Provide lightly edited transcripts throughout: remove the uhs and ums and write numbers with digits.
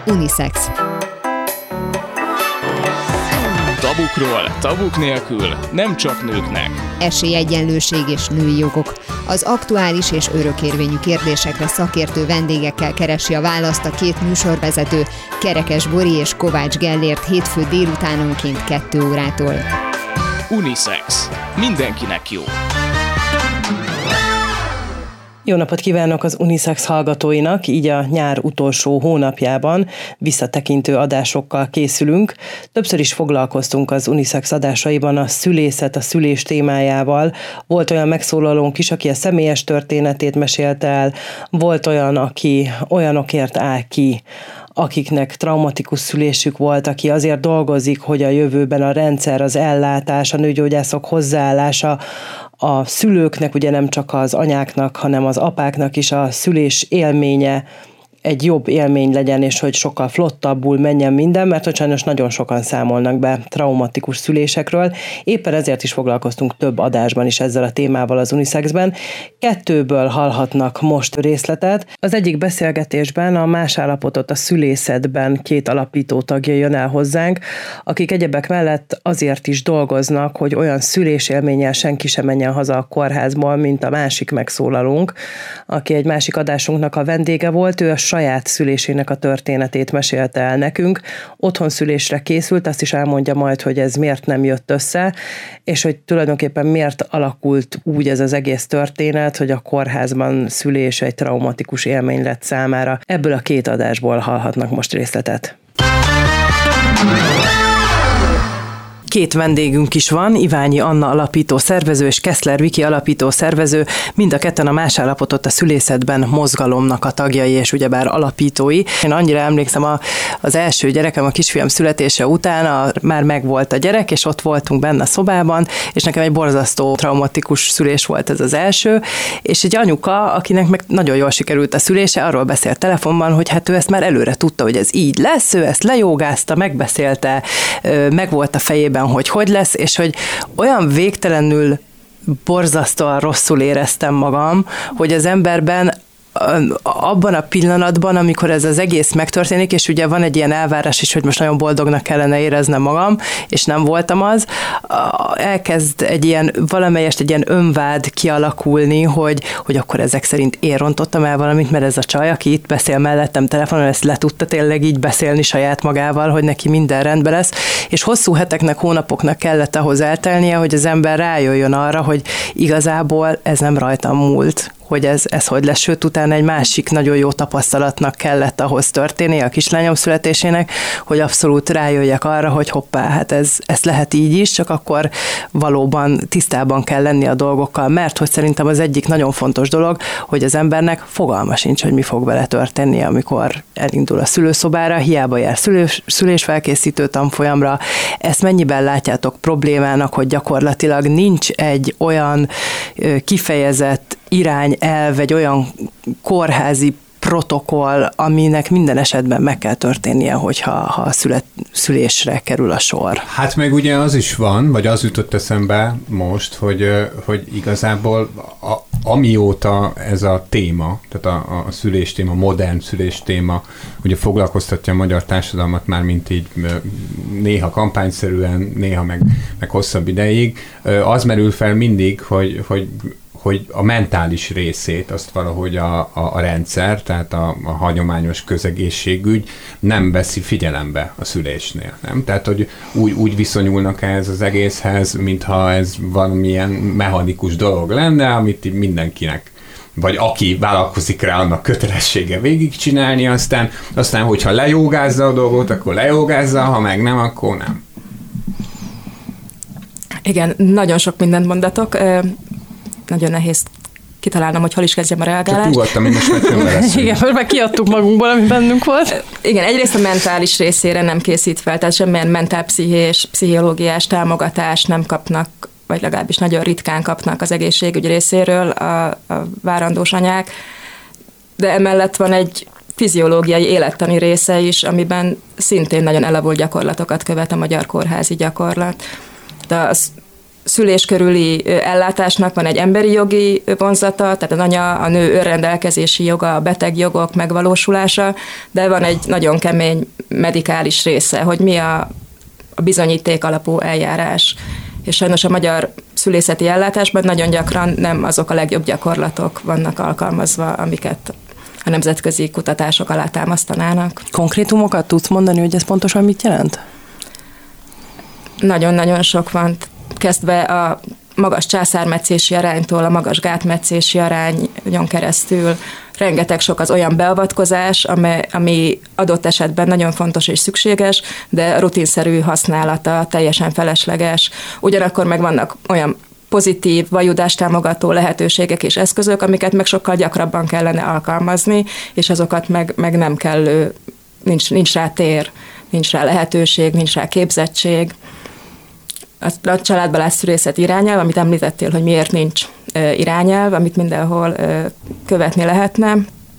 Unisex. Tabukról, tabuk nélkül, nem csak nőknek. Esélyegyenlőség és női jogok. Az aktuális és örökérvényű kérdésekre szakértő vendégekkel keresi a választ a két műsorvezető, Kerekes Bori és Kovács Gellért hétfő délutánonként 2 órától. Unisex. Mindenkinek jó. Jó napot kívánok az Unisex hallgatóinak, így a nyár utolsó hónapjában visszatekintő adásokkal készülünk. Többször is foglalkoztunk az Unisex adásaiban a szülészet, a szülés témájával. Volt olyan megszólalónk is, aki a személyes történetét mesélte el, volt olyan, aki olyanokért áll ki, akiknek traumatikus szülésük volt, aki azért dolgozik, hogy a jövőben a rendszer, az ellátás, a nőgyógyászok hozzáállása a szülőknek, ugye nem csak az anyáknak, hanem az apáknak is a szülés élménye egy jobb élmény legyen, és hogy sokkal flottabbul menjen minden, mert hogy sajnos nagyon sokan számolnak be traumatikus szülésekről. Éppen ezért is foglalkoztunk több adásban is ezzel a témával az Unisexben. 2-ből hallhatnak most részletet. Az egyik beszélgetésben a Más állapotot a szülészetben 2 alapító tagja jön el hozzánk, akik egyebek mellett azért is dolgoznak, hogy olyan szülésélménnyel senki sem menjen haza a kórházból, mint a másik megszólalónk, aki egy másik adásunknak a vendége volt. Ő a saját szülésének a történetét mesélte el nekünk. Otthon szülésre készült, azt is elmondja majd, hogy ez miért nem jött össze, és hogy tulajdonképpen miért alakult úgy ez az egész történet, hogy a kórházban szülés egy traumatikus élmény lett számára. Ebből a 2 adásból hallhatnak most részletet. 2 vendégünk is van, Iványi Anna alapító szervező és Keszler Viki alapító szervező, mind a ketten a Más állapotot a szülészetben mozgalomnak a tagjai, és ugyebár alapítói. Én annyira emlékszem, az első gyerekem, a kisfiam születése után már megvolt a gyerek, és ott voltunk benne a szobában, és nekem egy borzasztó traumatikus szülés volt ez az első, és egy anyuka, akinek meg nagyon jól sikerült a szülése, arról beszélt telefonban, hogy hát ő ezt már előre tudta, hogy ez így lesz, ő ezt lejogázta, megbeszélte, megvolt a fejében, hogy lesz, és hogy olyan végtelenül borzasztóan rosszul éreztem magam, hogy az emberben abban a pillanatban, amikor ez az egész megtörténik, és ugye van egy ilyen elvárás is, hogy most nagyon boldognak kellene éreznem magam, és nem voltam az, elkezd egy ilyen önvád kialakulni, hogy akkor ezek szerint én rontottam el valamit, mert ez a csaj, aki itt beszél mellettem telefonon, ezt le tudta tényleg így beszélni saját magával, hogy neki minden rendben lesz, és hosszú heteknek, hónapoknak kellett ahhoz eltelnie, hogy az ember rájöjjön arra, hogy igazából ez nem rajtam múlt, hogy ez hogy lesz, sőt, utána egy másik nagyon jó tapasztalatnak kellett ahhoz történni a kislányom születésének, hogy abszolút rájöjjek arra, hogy hoppá, hát ez lehet így is, csak akkor valóban tisztában kell lenni a dolgokkal, mert hogy szerintem az egyik nagyon fontos dolog, hogy az embernek fogalma sincs, hogy mi fog vele történni, amikor elindul a szülőszobára, hiába jár szülésfelkészítő tanfolyamra. Ezt mennyiben látjátok problémának, hogy gyakorlatilag nincs egy olyan kifejezett irányelv, egy olyan kórházi protokoll, aminek minden esetben meg kell történnie, hogyha szülésre kerül a sor. Hát meg ugye az is van, vagy az jutott eszembe most, hogy igazából amióta ez a téma, tehát a szülés téma, modern szülés téma, ugye foglalkoztatja a magyar társadalmat már mint így néha kampányszerűen, néha meg hosszabb ideig, az merül fel mindig, hogy a mentális részét, azt valahogy a rendszer, tehát a hagyományos közegészségügy nem veszi figyelembe a szülésnél, nem? Tehát, hogy úgy viszonyulnak ehhez az egészhez, mintha ez valamilyen mechanikus dolog lenne, amit mindenkinek, vagy aki vállalkozik rá, annak kötelessége végigcsinálni, aztán hogyha lejogázza a dolgot, akkor lejogázza, ha meg nem, akkor nem. Igen, nagyon sok mindent mondatok. Nagyon nehéz kitalálnom, hogy hol is kezdjem a reagálást. Csak nyugodtan, mint most megtönve Igen, most már kiadtuk magunkból, ami bennünk volt. Igen, egyrészt a mentális részére nem készít fel, tehát semmilyen mentálpszichés, pszichológiás támogatást nem kapnak, vagy legalábbis nagyon ritkán kapnak az egészségügy részéről a várandós anyák, de emellett van egy fiziológiai, élettani része is, amiben szintén nagyon elavult gyakorlatokat követ a magyar kórházi gyakorlat. De szülés körüli ellátásnak van egy emberi jogi vonzata, tehát a nő önrendelkezési joga, a betegjogok megvalósulása, de van egy nagyon kemény medikális része, hogy mi a bizonyíték alapú eljárás. És sajnos a magyar szülészeti ellátásban nagyon gyakran nem azok a legjobb gyakorlatok vannak alkalmazva, amiket a nemzetközi kutatások alá támasztanának. Konkrétumokat tudsz mondani, hogy ez pontosan mit jelent? Nagyon-nagyon sok van, kezdve a magas császármetszési aránytól a magas gátmetszési arányon keresztül. Rengeteg sok az olyan beavatkozás, ami adott esetben nagyon fontos és szükséges, de rutinszerű használata teljesen felesleges. Ugyanakkor meg vannak olyan pozitív, vajudást támogató lehetőségek és eszközök, amiket meg sokkal gyakrabban kellene alkalmazni, és azokat meg nem kellő, nincs rá tér, nincs rá lehetőség, nincs rá képzettség. A családbarát szülészet irányelv, amit említettél, hogy miért nincs irányelv, amit mindenhol követni lehetne.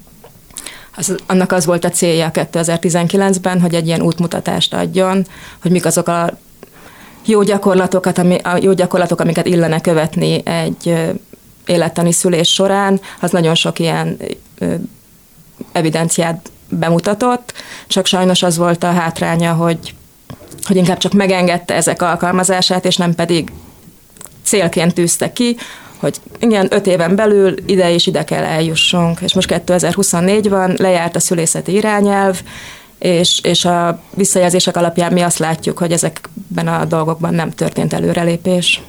Annak az volt a célja 2019-ben, hogy egy ilyen útmutatást adjon, hogy mik azok a jó gyakorlatok, amiket illene követni egy élettani szülés során. Az nagyon sok ilyen evidenciát bemutatott, csak sajnos az volt a hátránya, hogy inkább csak megengedte ezek alkalmazását, és nem pedig célként tűzte ki, hogy igen, 5 éven belül ide és ide kell eljussunk. És most 2024 van, lejárt a szülészeti irányelv, és a visszajelzések alapján mi azt látjuk, hogy ezekben a dolgokban nem történt előrelépés.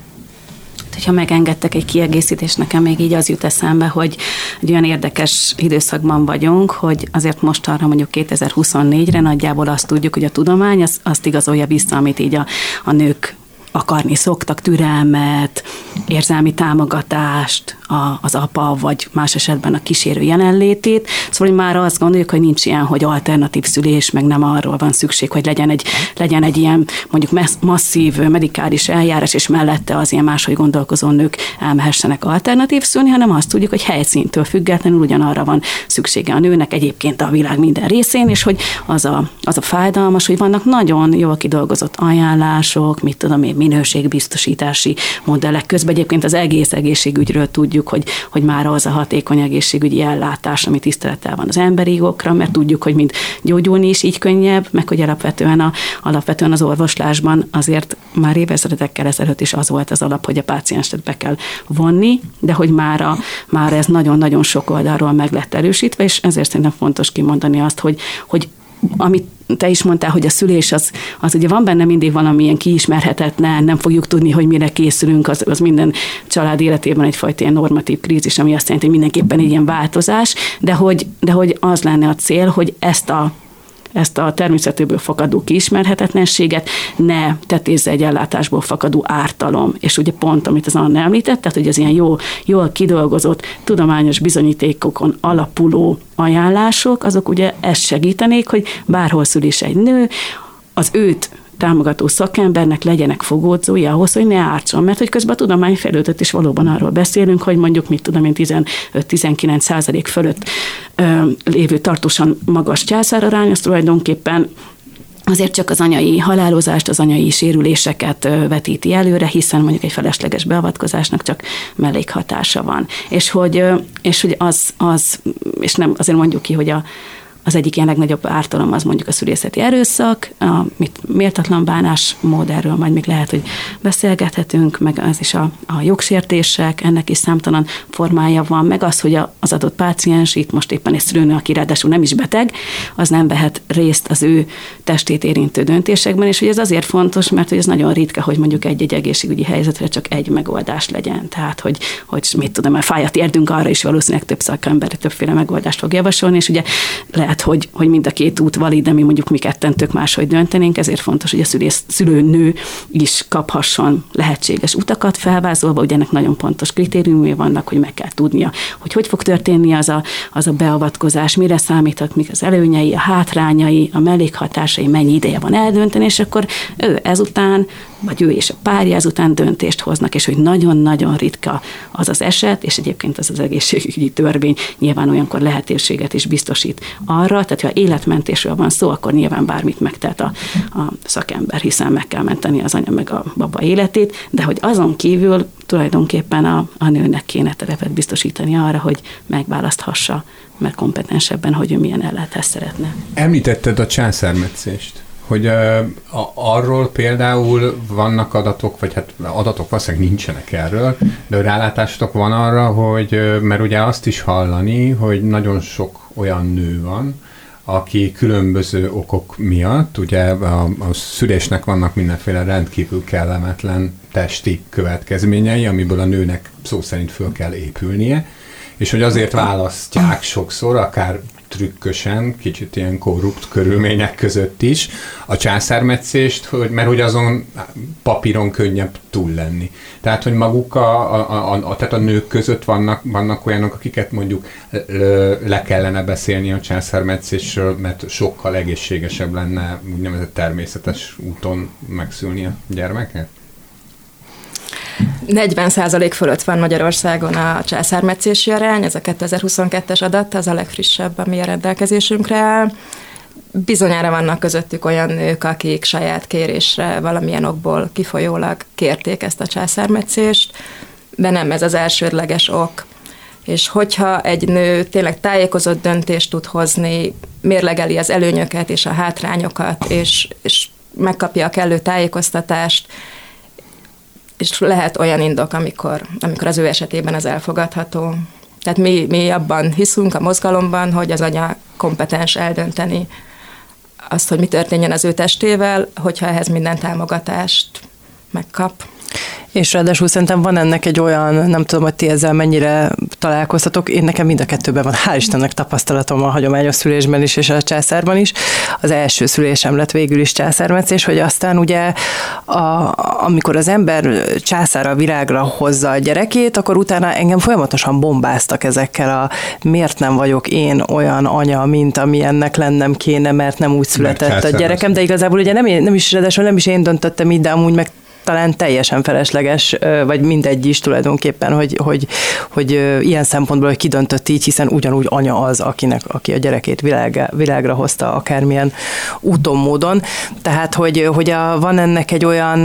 Hogyha megengedtek egy kiegészítést, nekem még így az jut eszembe, hogy egy olyan érdekes időszakban vagyunk, hogy azért mostanra mondjuk 2024-re nagyjából azt tudjuk, hogy a tudomány azt igazolja vissza, amit így a nők akarni szoktak, türelmet, érzelmi támogatást, az apa, vagy más esetben a kísérő jelenlétét. Szóval hogy már azt gondoljuk, hogy nincs ilyen, hogy alternatív szülés, meg nem arról van szükség, hogy legyen egy ilyen mondjuk masszív medikális eljárás, és mellette az ilyen máshogy gondolkozó nők elmehessenek alternatív szülni, hanem azt tudjuk, hogy helyszíntől függetlenül ugyanarra van szüksége a nőnek egyébként a világ minden részén, és hogy az a fájdalmas, hogy vannak nagyon jól kidolgozott ajánlások, mit tudom én, minőségbiztosítási modellek. Közben egyébként az egész egészségügyről tudjuk, hogy már az a hatékony egészségügyi ellátás, ami tisztelettel van az emberi jogokra, mert tudjuk, hogy mind gyógyulni is így könnyebb, meg hogy alapvetően az orvoslásban azért már évezredekkel ezelőtt is az volt az alap, hogy a pácienset be kell vonni, de hogy már ez nagyon-nagyon sok oldalról meg lett erősítve, és ezért szerintem fontos kimondani azt, hogy amit te is mondtál, hogy a szülés az ugye van benne mindig valamilyen kiismerhetetlen, nem fogjuk tudni, hogy mire készülünk, az minden család életében egyfajta ilyen normatív krízis, ami azt jelenti, hogy mindenképpen egy ilyen változás, de hogy az lenne a cél, hogy ezt a természetből fakadó kiismerhetetlenséget ne tetézze egy ellátásból fakadó ártalom. És ugye pont, amit az Anna említett, tehát hogy az ilyen jól kidolgozott, tudományos bizonyítékokon alapuló ajánlások, azok ugye ezt segítenék, hogy bárhol szülés egy nő, az őt támogató szakembernek legyenek fogódzói ahhoz, hogy ne ártson, mert hogy közben a tudomány fejlődött, és valóban arról beszélünk, hogy mondjuk, mit tudom én, 15-19% fölött lévő tartósan magas császárarány, az tulajdonképpen azért csak az anyai halálozást, az anyai sérüléseket vetíti előre, hiszen mondjuk egy felesleges beavatkozásnak csak mellékhatása van. És hogy nem azért mondjuk ki, hogy az egyik ilyen legnagyobb ártalom az mondjuk a szülészeti erőszak, méltatlan bánásmód, erről majd még lehet, hogy beszélgethetünk, meg az is a jogsértések, ennek is számtalan formája van, meg az, hogy az adott páciens, itt most éppen egy szülőnő, aki ráadásul nem is beteg, az nem vehet részt az ő testét érintő döntésekben, és hogy ez azért fontos, mert hogy ez nagyon ritka, hogy mondjuk egy egészségügyi helyzetre csak egy megoldás legyen. Tehát, hogy mit tudom, a fájat érdünk, arra is valószínűleg több szakember többféle megoldást fog javasolni, és ugye lehet, hogy mind a két út valid, de mi ketten tök máshogy döntenénk, ezért fontos, hogy a szülőnő is kaphasson lehetséges utakat felvázolva, ugye ennek nagyon pontos kritériumai vannak, hogy meg kell tudnia, hogy fog történni az a beavatkozás, mire számíthat, mik az előnyei, a hátrányai, a mellékhatásai, mennyi ideje van eldönteni, és akkor ő ezután, vagy ő és a párja ezután döntést hoznak, és hogy nagyon-nagyon ritka az eset, és egyébként az egészségügyi törvény nyilván olyankor lehetőséget is biztosít arra, arra, tehát ha életmentésről van szó, akkor nyilván bármit megtehet a szakember, hiszen meg kell menteni az anya meg a baba életét, de hogy azon kívül tulajdonképpen a nőnek kéne terepet biztosítani arra, hogy megválaszthassa, mert kompetensebben, hogy ő milyen ellátást szeretne. Említetted a császármetszést, hogy arról például vannak adatok, vagy hát adatok valószínűleg nincsenek erről, de rálátásotok van arra, hogy, mert ugye azt is hallani, hogy nagyon sok olyan nő van, aki különböző okok miatt, ugye a szülésnek vannak mindenféle rendkívül kellemetlen testi következményei, amiből a nőnek szó szerint föl kell épülnie, és hogy azért választják sokszor, akár trükkösen, kicsit ilyen korrupt körülmények között is a császármetszést, mert hogy azon papíron könnyebb túl lenni. Tehát, hogy maguk tehát a nők között vannak olyanok, akiket mondjuk le kellene beszélni a császármetszésről, mert sokkal egészségesebb lenne úgynevezett természetes úton megszülni a gyermeket? 40% fölött van Magyarországon a császármetszési arány, ez a 2022-es adat, az a legfrissebb, ami a rendelkezésünkre áll. Bizonyára vannak közöttük olyan nők, akik saját kérésre valamilyen okból kifolyólag kérték ezt a császármetszést, de nem ez az elsődleges ok. És hogyha egy nő tényleg tájékozott döntést tud hozni, mérlegeli az előnyöket és a hátrányokat, és megkapja a kellő tájékoztatást, és lehet olyan indok, amikor az ő esetében ez elfogadható. Tehát mi abban hiszünk a mozgalomban, hogy az anya kompetens eldönteni azt, hogy mi történjen az ő testével, hogyha ehhez minden támogatást megkap. És ráadásul szerintem van ennek egy olyan, nem tudom, hogy ti ezzel mennyire találkoztatok, én nekem mind a kettőben van, hál' Istennek tapasztalatom a hagyományos szülésben is, és a császárban is. Az első szülésem lett végül is császármetszés, hogy aztán ugye, amikor az ember császára virágra hozza a gyerekét, akkor utána engem folyamatosan bombáztak ezekkel miért nem vagyok én olyan anya, mint amilyennek lennem kéne, mert nem úgy született a gyerekem, de igazából ugye nem is én döntöttem így, de amúgy meg talán teljesen felesleges, vagy mindegy is tulajdonképpen, hogy ilyen szempontból, hogy ki döntött így, hiszen ugyanúgy anya az, aki a gyerekét világra hozta akármilyen úton, módon. Tehát, hogy van ennek egy olyan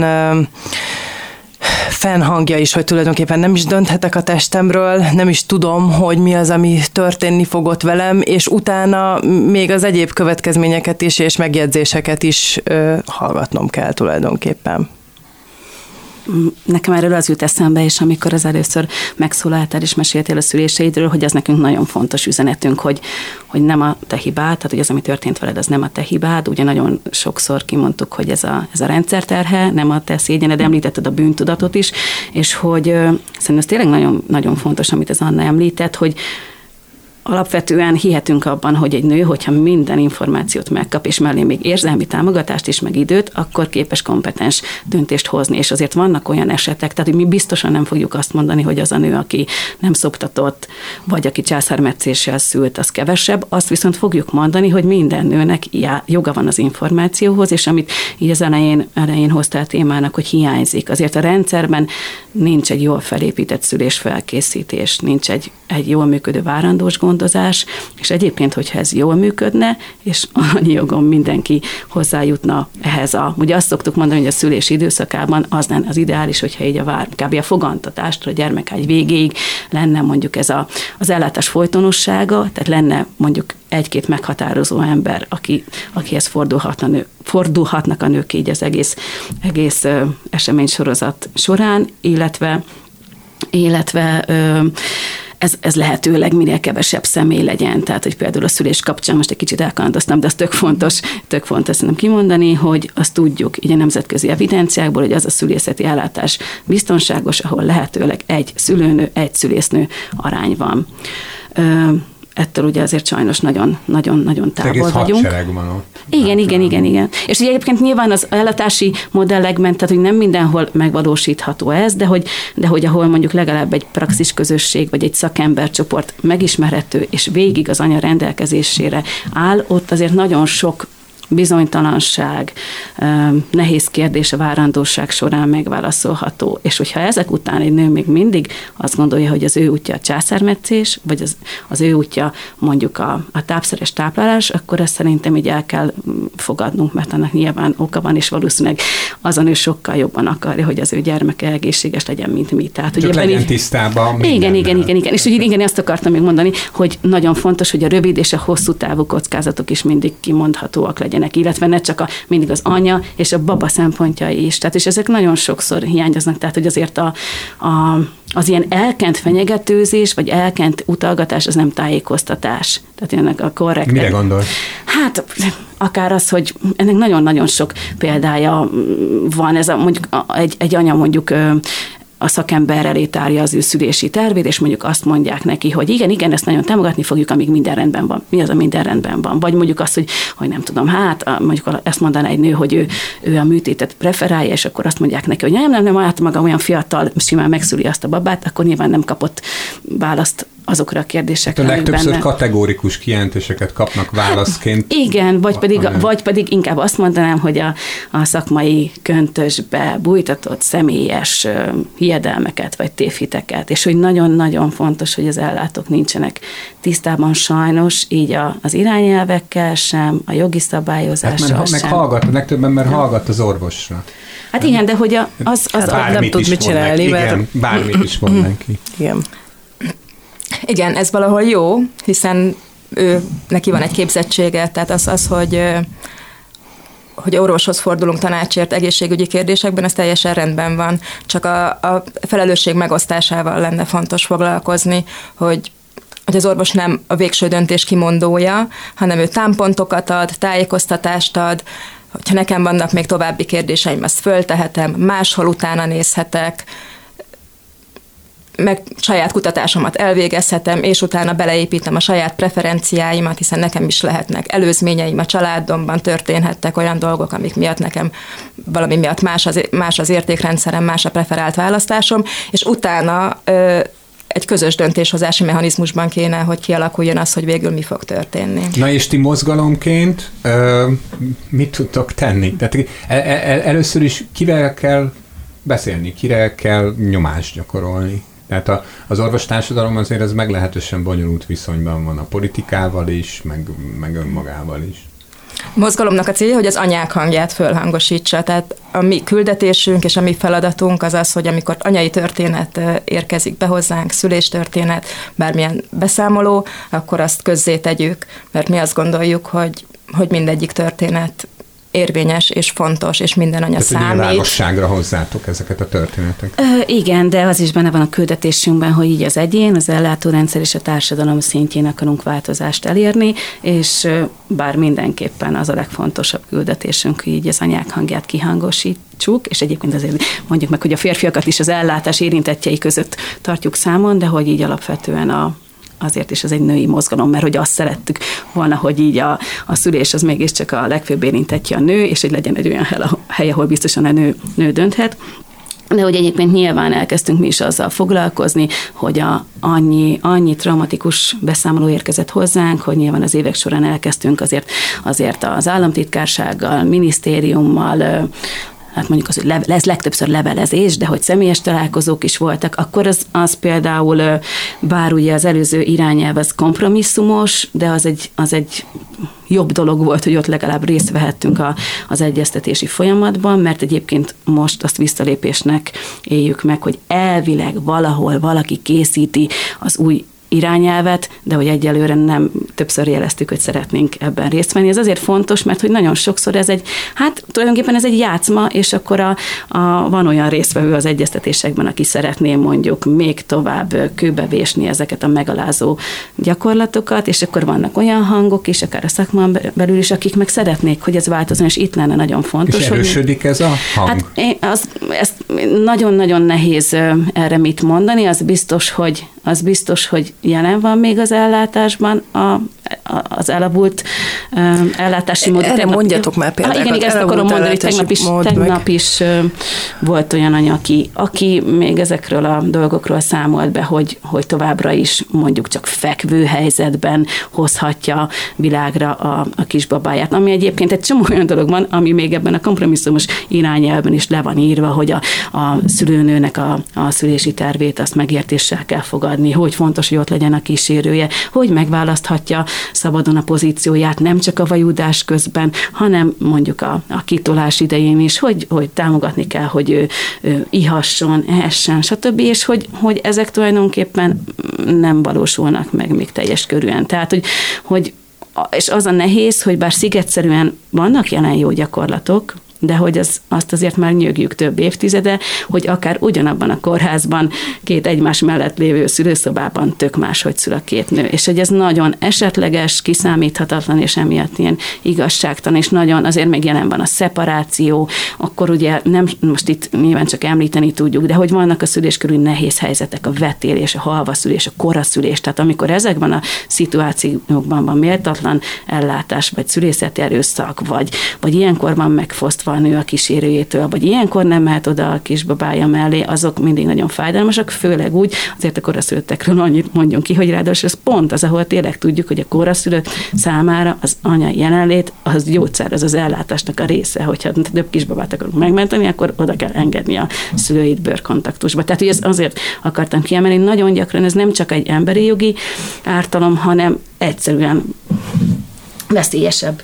fennhangja is, hogy tulajdonképpen nem is dönthetek a testemről, nem is tudom, hogy mi az, ami történni fogott velem, és utána még az egyéb következményeket is, és megjegyzéseket is hallgatnom kell tulajdonképpen. Nekem erről az jut eszembe, és amikor az először megszólaltál és meséltél a szüléseidről, hogy az nekünk nagyon fontos üzenetünk, hogy nem a te hibád, tehát hogy az, ami történt veled, az nem a te hibád. Ugye nagyon sokszor kimondtuk, hogy ez a rendszerterhe, nem a te szégyened, említetted a bűntudatot is, és hogy szerintem ez tényleg nagyon, nagyon fontos, amit az Anna említett, hogy alapvetően hihetünk abban, hogy egy nő, hogyha minden információt megkap, és mellé még érzelmi támogatást is, meg időt, akkor képes kompetens döntést hozni. És azért vannak olyan esetek, tehát hogy mi biztosan nem fogjuk azt mondani, hogy az a nő, aki nem szoptatott, vagy aki császármetszéssel szült, az kevesebb. Azt viszont fogjuk mondani, hogy minden nőnek joga van az információhoz, és amit így az elején hoztál témának, hogy hiányzik. Azért a rendszerben nincs egy jól felépített szülésfelkészítés, nincs egy jól működő várandós gondozás, és egyébként, hogyha ez jól működne, és annyi jogon mindenki hozzájutna ehhez ugye azt szoktuk mondani, hogy a szülés időszakában az lenne az ideális, hogyha így kb. A fogantatást, a gyermekágy végéig lenne mondjuk ez az ellátás folytonossága, tehát lenne mondjuk egy-két meghatározó ember, akihez fordulhatnak a nők így az egész eseménysorozat során, illetve ez lehetőleg minél kevesebb személy legyen. Tehát, hogy például a szülés kapcsán, most egy kicsit elkalandoztam, de az tök fontos szerintem kimondani, hogy azt tudjuk így a nemzetközi evidenciákból, hogy az a szülészeti ellátás biztonságos, ahol lehetőleg egy szülőnő, egy szülésznő arány van. Ettől ugye azért sajnos nagyon távol vagyunk. Van ott. Igen. És ugye egyébként nyilván az ellátási modellekben, tehát hogy nem mindenhol megvalósítható ez, de hogy ahol mondjuk legalább egy praxis közösség, vagy egy szakembercsoport megismerhető, és végig az anya rendelkezésére áll, ott azért nagyon sok bizonytalanság, nehéz kérdés a várandóság során megválaszolható. És hogyha ezek után egy nő még mindig azt gondolja, hogy az ő útja a császármetszés, vagy az ő útja mondjuk a tápszeres táplálás, akkor ezt szerintem így el kell fogadnunk, mert annak nyilván oka van, és valószínűleg az a nő sokkal jobban akarja, hogy az ő gyermeke egészséges legyen, mint mi. Tehát, csak legyen tisztában. Igen. És úgy igen, azt akartam még mondani, hogy nagyon fontos, hogy a rövid és a hosszú távú kockázatok is mindig kimondhatóak legyenek, illetve ne csak mindig az anya és a baba szempontjai is. Tehát, és ezek nagyon sokszor hiányoznak, tehát, hogy azért az ilyen elkent fenyegetőzés, vagy elkent utalgatás, az nem tájékoztatás. Tehát ennek a korrekt. Mire gondolsz? Hát akár az, hogy ennek nagyon-nagyon sok példája van. Ez mondjuk egy anya mondjuk a szakember elé tárja az ő szülési tervét, és mondjuk azt mondják neki, hogy igen, ezt nagyon támogatni fogjuk, amíg minden rendben van. Mi az, a minden rendben van? Vagy mondjuk azt, hogy nem tudom, mondjuk ezt mondaná egy nő, hogy ő a műtétet preferálja, és akkor azt mondják neki, hogy nem, hát maga olyan fiatal, simán megszüli azt a babát, akkor nyilván nem kapott választ azokra a kérdésekre. A legtöbbször kategórikus kijelentéseket kapnak válaszként. Igen, vagy pedig inkább azt mondanám, hogy a szakmai köntösbe bújtatott személyes hiedelmeket, vagy tévhiteket, és hogy nagyon-nagyon fontos, hogy az ellátók nincsenek tisztában sajnos, így az irányelvekkel sem, a jogi szabályozással sem. Hallgat, legtöbben, mert hallgat az orvosra. Hát igen, de hogy az nem tud mit csinálni. Igen, bármit is mond neki. Igen, ez valahol jó, hiszen neki van egy képzettsége, tehát az hogy orvoshoz fordulunk tanácsért egészségügyi kérdésekben, ez teljesen rendben van. Csak a felelősség megosztásával lenne fontos foglalkozni, hogy az orvos nem a végső döntés kimondója, hanem ő támpontokat ad, tájékoztatást ad, hogyha nekem vannak még további kérdéseim, azt föltehetem, máshol utána nézhetek, meg saját kutatásomat elvégezhetem, és utána beleépítem a saját preferenciáimat, hiszen nekem is lehetnek előzményeim, a családomban történhettek olyan dolgok, amik miatt nekem valami miatt más az értékrendszerem, más a preferált választásom, és utána egy közös döntéshozási mechanizmusban kéne, hogy kialakuljon az, hogy végül mi fog történni. Na és ti mozgalomként mit tudtok tenni? Tehát először is kivel kell beszélni, kire kell nyomást gyakorolni? Tehát az orvostársadalom azért ez meglehetősen bonyolult viszonyban van a politikával is, meg önmagával is. A mozgalomnak a célja, hogy az anyák hangját fölhangosítsa. Tehát a mi küldetésünk és a mi feladatunk az az, hogy amikor anyai történet érkezik be hozzánk, szüléstörténet, bármilyen beszámoló, akkor azt közzé tegyük, mert mi azt gondoljuk, hogy mindegyik történet érvényes és fontos, és minden anya számít. Tehát nyilvánosságra hozzátok ezeket a történetek. Igen, de az is benne van a küldetésünkben, hogy így az egyén, az ellátórendszer és a társadalom szintjén akarunk változást elérni, és bár mindenképpen az a legfontosabb küldetésünk, hogy így az anyák hangját kihangosítsuk, és egyébként azért mondjuk meg, hogy a férfiakat is az ellátás érintettjei között tartjuk számon, de hogy így alapvetően azért is ez egy női mozgalom, mert hogy azt szerettük volna, hogy így a szülés az mégiscsak a legfőbb érintettje a nő, és hogy legyen egy olyan hely, ahol biztosan a nő dönthet. De hogy egyébként nyilván elkezdtünk mi is azzal foglalkozni, hogy annyi traumatikus beszámoló érkezett hozzánk, hogy nyilván az évek során elkezdtünk azért az államtitkársággal, minisztériummal, hát mondjuk az, hogy ez legtöbbször levelezés, de hogy személyes találkozók is voltak, akkor az például, bár ugye az előző irányelv az kompromisszumos, de az egy jobb dolog volt, hogy ott legalább részt vehettünk az egyeztetési folyamatban, mert egyébként most azt visszalépésnek éljük meg, hogy elvileg valahol valaki készíti az új irányelvet, de hogy egyelőre nem többször jeleztük, hogy szeretnénk ebben részt venni. Ez azért fontos, mert hogy nagyon sokszor tulajdonképpen ez egy játszma, és akkor van olyan résztvevő az egyeztetésekben, aki szeretné mondjuk még tovább kőbevésni ezeket a megalázó gyakorlatokat, és akkor vannak olyan hangok is, akár a szakmán belül is, akik meg szeretnék, hogy ez változzon, és itt lenne nagyon fontos. És erősödik ez a hang? Hát ezt nagyon-nagyon nehéz erre mit mondani, az biztos, hogy az biztos, hogy jelen van még az ellátásban az elavult ellátási mód. Erre mondjatok már például. Igen, ezt akarom mondani, hogy tegnap is volt olyan anya, aki még ezekről a dolgokról számolt be, hogy továbbra is mondjuk csak fekvő helyzetben hozhatja világra a kisbabáját. Ami egyébként egy csomó olyan dolog van, ami még ebben a kompromisszumos irányelvben is le van írva, hogy a szülőnőnek a szülési tervét azt megértéssel kell fogadni, hogy fontos, hogy ott legyen a kísérője, hogy megválaszthatja szabadon a pozícióját, nem csak a vajúdás közben, hanem mondjuk a kitolás idején is, hogy támogatni kell, hogy ő ihasson, ehessen, stb. És hogy ezek tulajdonképpen nem valósulnak meg még teljes körűen. Tehát, hogy és az a nehéz, hogy bár szigetszerűen vannak jelen jó gyakorlatok, de hogy azt azért már nyögjük több évtizede, hogy akár ugyanabban a kórházban két egymás mellett lévő szülőszobában tök máshogy szül a két nő. És hogy ez nagyon esetleges, kiszámíthatatlan, és emiatt ilyen igazságtalan, és nagyon azért még jelen van a szeparáció, akkor ugye nem, most itt nyilván csak említeni tudjuk, de hogy vannak a szülés körül nehéz helyzetek, a vetélés, a halvaszülés, a koraszülés, tehát amikor ezekben a szituációkban van méltatlan ellátás, vagy szülészeti erőszak, vagy ilyenkor van megfosztva a nő a kísérőjétől, vagy ilyenkor nem mehet oda a kisbabája mellé, azok mindig nagyon fájdalmasak, főleg úgy, azért a koraszülöttekről annyit mondjunk ki, hogy ráadásul ez pont az, ahol tényleg tudjuk, hogy a koraszülött számára az anya jelenlét, az gyógyszer, az ellátásnak a része, hogyha több kisbabát akarunk megmenteni, akkor oda kell engedni a szülőit bőrkontaktusba. Tehát, hogy ez azért akartam kiemelni, nagyon gyakran ez nem csak egy emberi jogi ártalom, hanem egyszerűen veszélyesebb.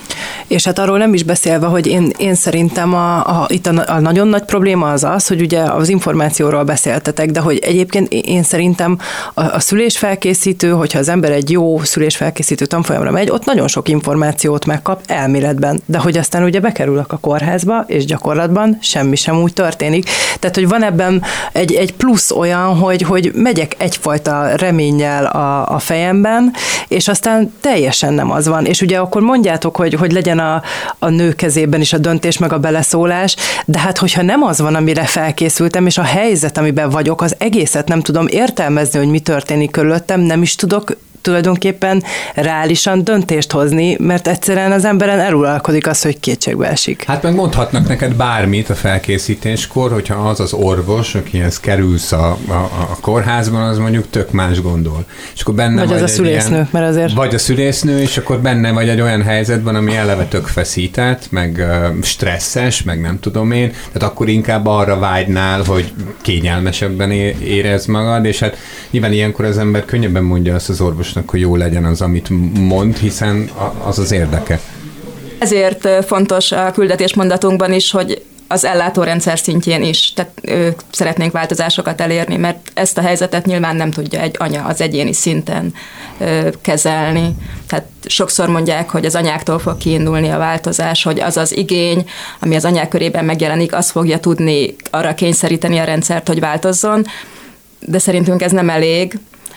És hát arról nem is beszélve, hogy én szerintem itt a nagyon nagy probléma az, hogy ugye az információról beszéltetek, de hogy egyébként én szerintem a szülésfelkészítő, hogyha az ember egy jó szülésfelkészítő tanfolyamra megy, ott nagyon sok információt megkap elméletben, de hogy aztán ugye bekerülök a kórházba, és gyakorlatban semmi sem úgy történik. Tehát, hogy van ebben egy plusz olyan, hogy megyek egyfajta reménnyel a fejemben, és aztán teljesen nem az van. És ugye akkor mondjátok, hogy legyen a nő kezében is a döntés, meg a beleszólás, de hát hogyha nem az van, amire felkészültem, és a helyzet, amiben vagyok, az egészet nem tudom értelmezni, hogy mi történik körülöttem, nem is tudok tulajdonképpen reálisan döntést hozni, mert egyszerűen az emberen eluralkodik az, hogy kétségbe esik. Hát meg mondhatnak neked bármit a felkészítéskor, hogyha az orvos, akihez kerülsz a kórházban, az mondjuk tök más gondol. És akkor benne vagy az a szülésznő, ilyen, mert azért... Vagy a szülésznő, és akkor benne vagy egy olyan helyzetben, ami eleve tök feszített, meg stresszes, meg nem tudom én, tehát akkor inkább arra vágynál, hogy kényelmesebben érezd magad, és hát nyilván ilyenkor az ember könnyebben mondja azt az orvos, hogy jó legyen az, amit mond, hiszen az érdeke. Ezért fontos a küldetésmondatunkban is, hogy az ellátórendszer szintjén is, tehát szeretnénk változásokat elérni, mert ezt a helyzetet nyilván nem tudja egy anya az egyéni szinten kezelni. Tehát sokszor mondják, hogy az anyáktól fog kiindulni a változás, hogy az az igény, ami az anyák körében megjelenik, az fogja tudni arra kényszeríteni a rendszert, hogy változzon, de szerintünk ez nem elég,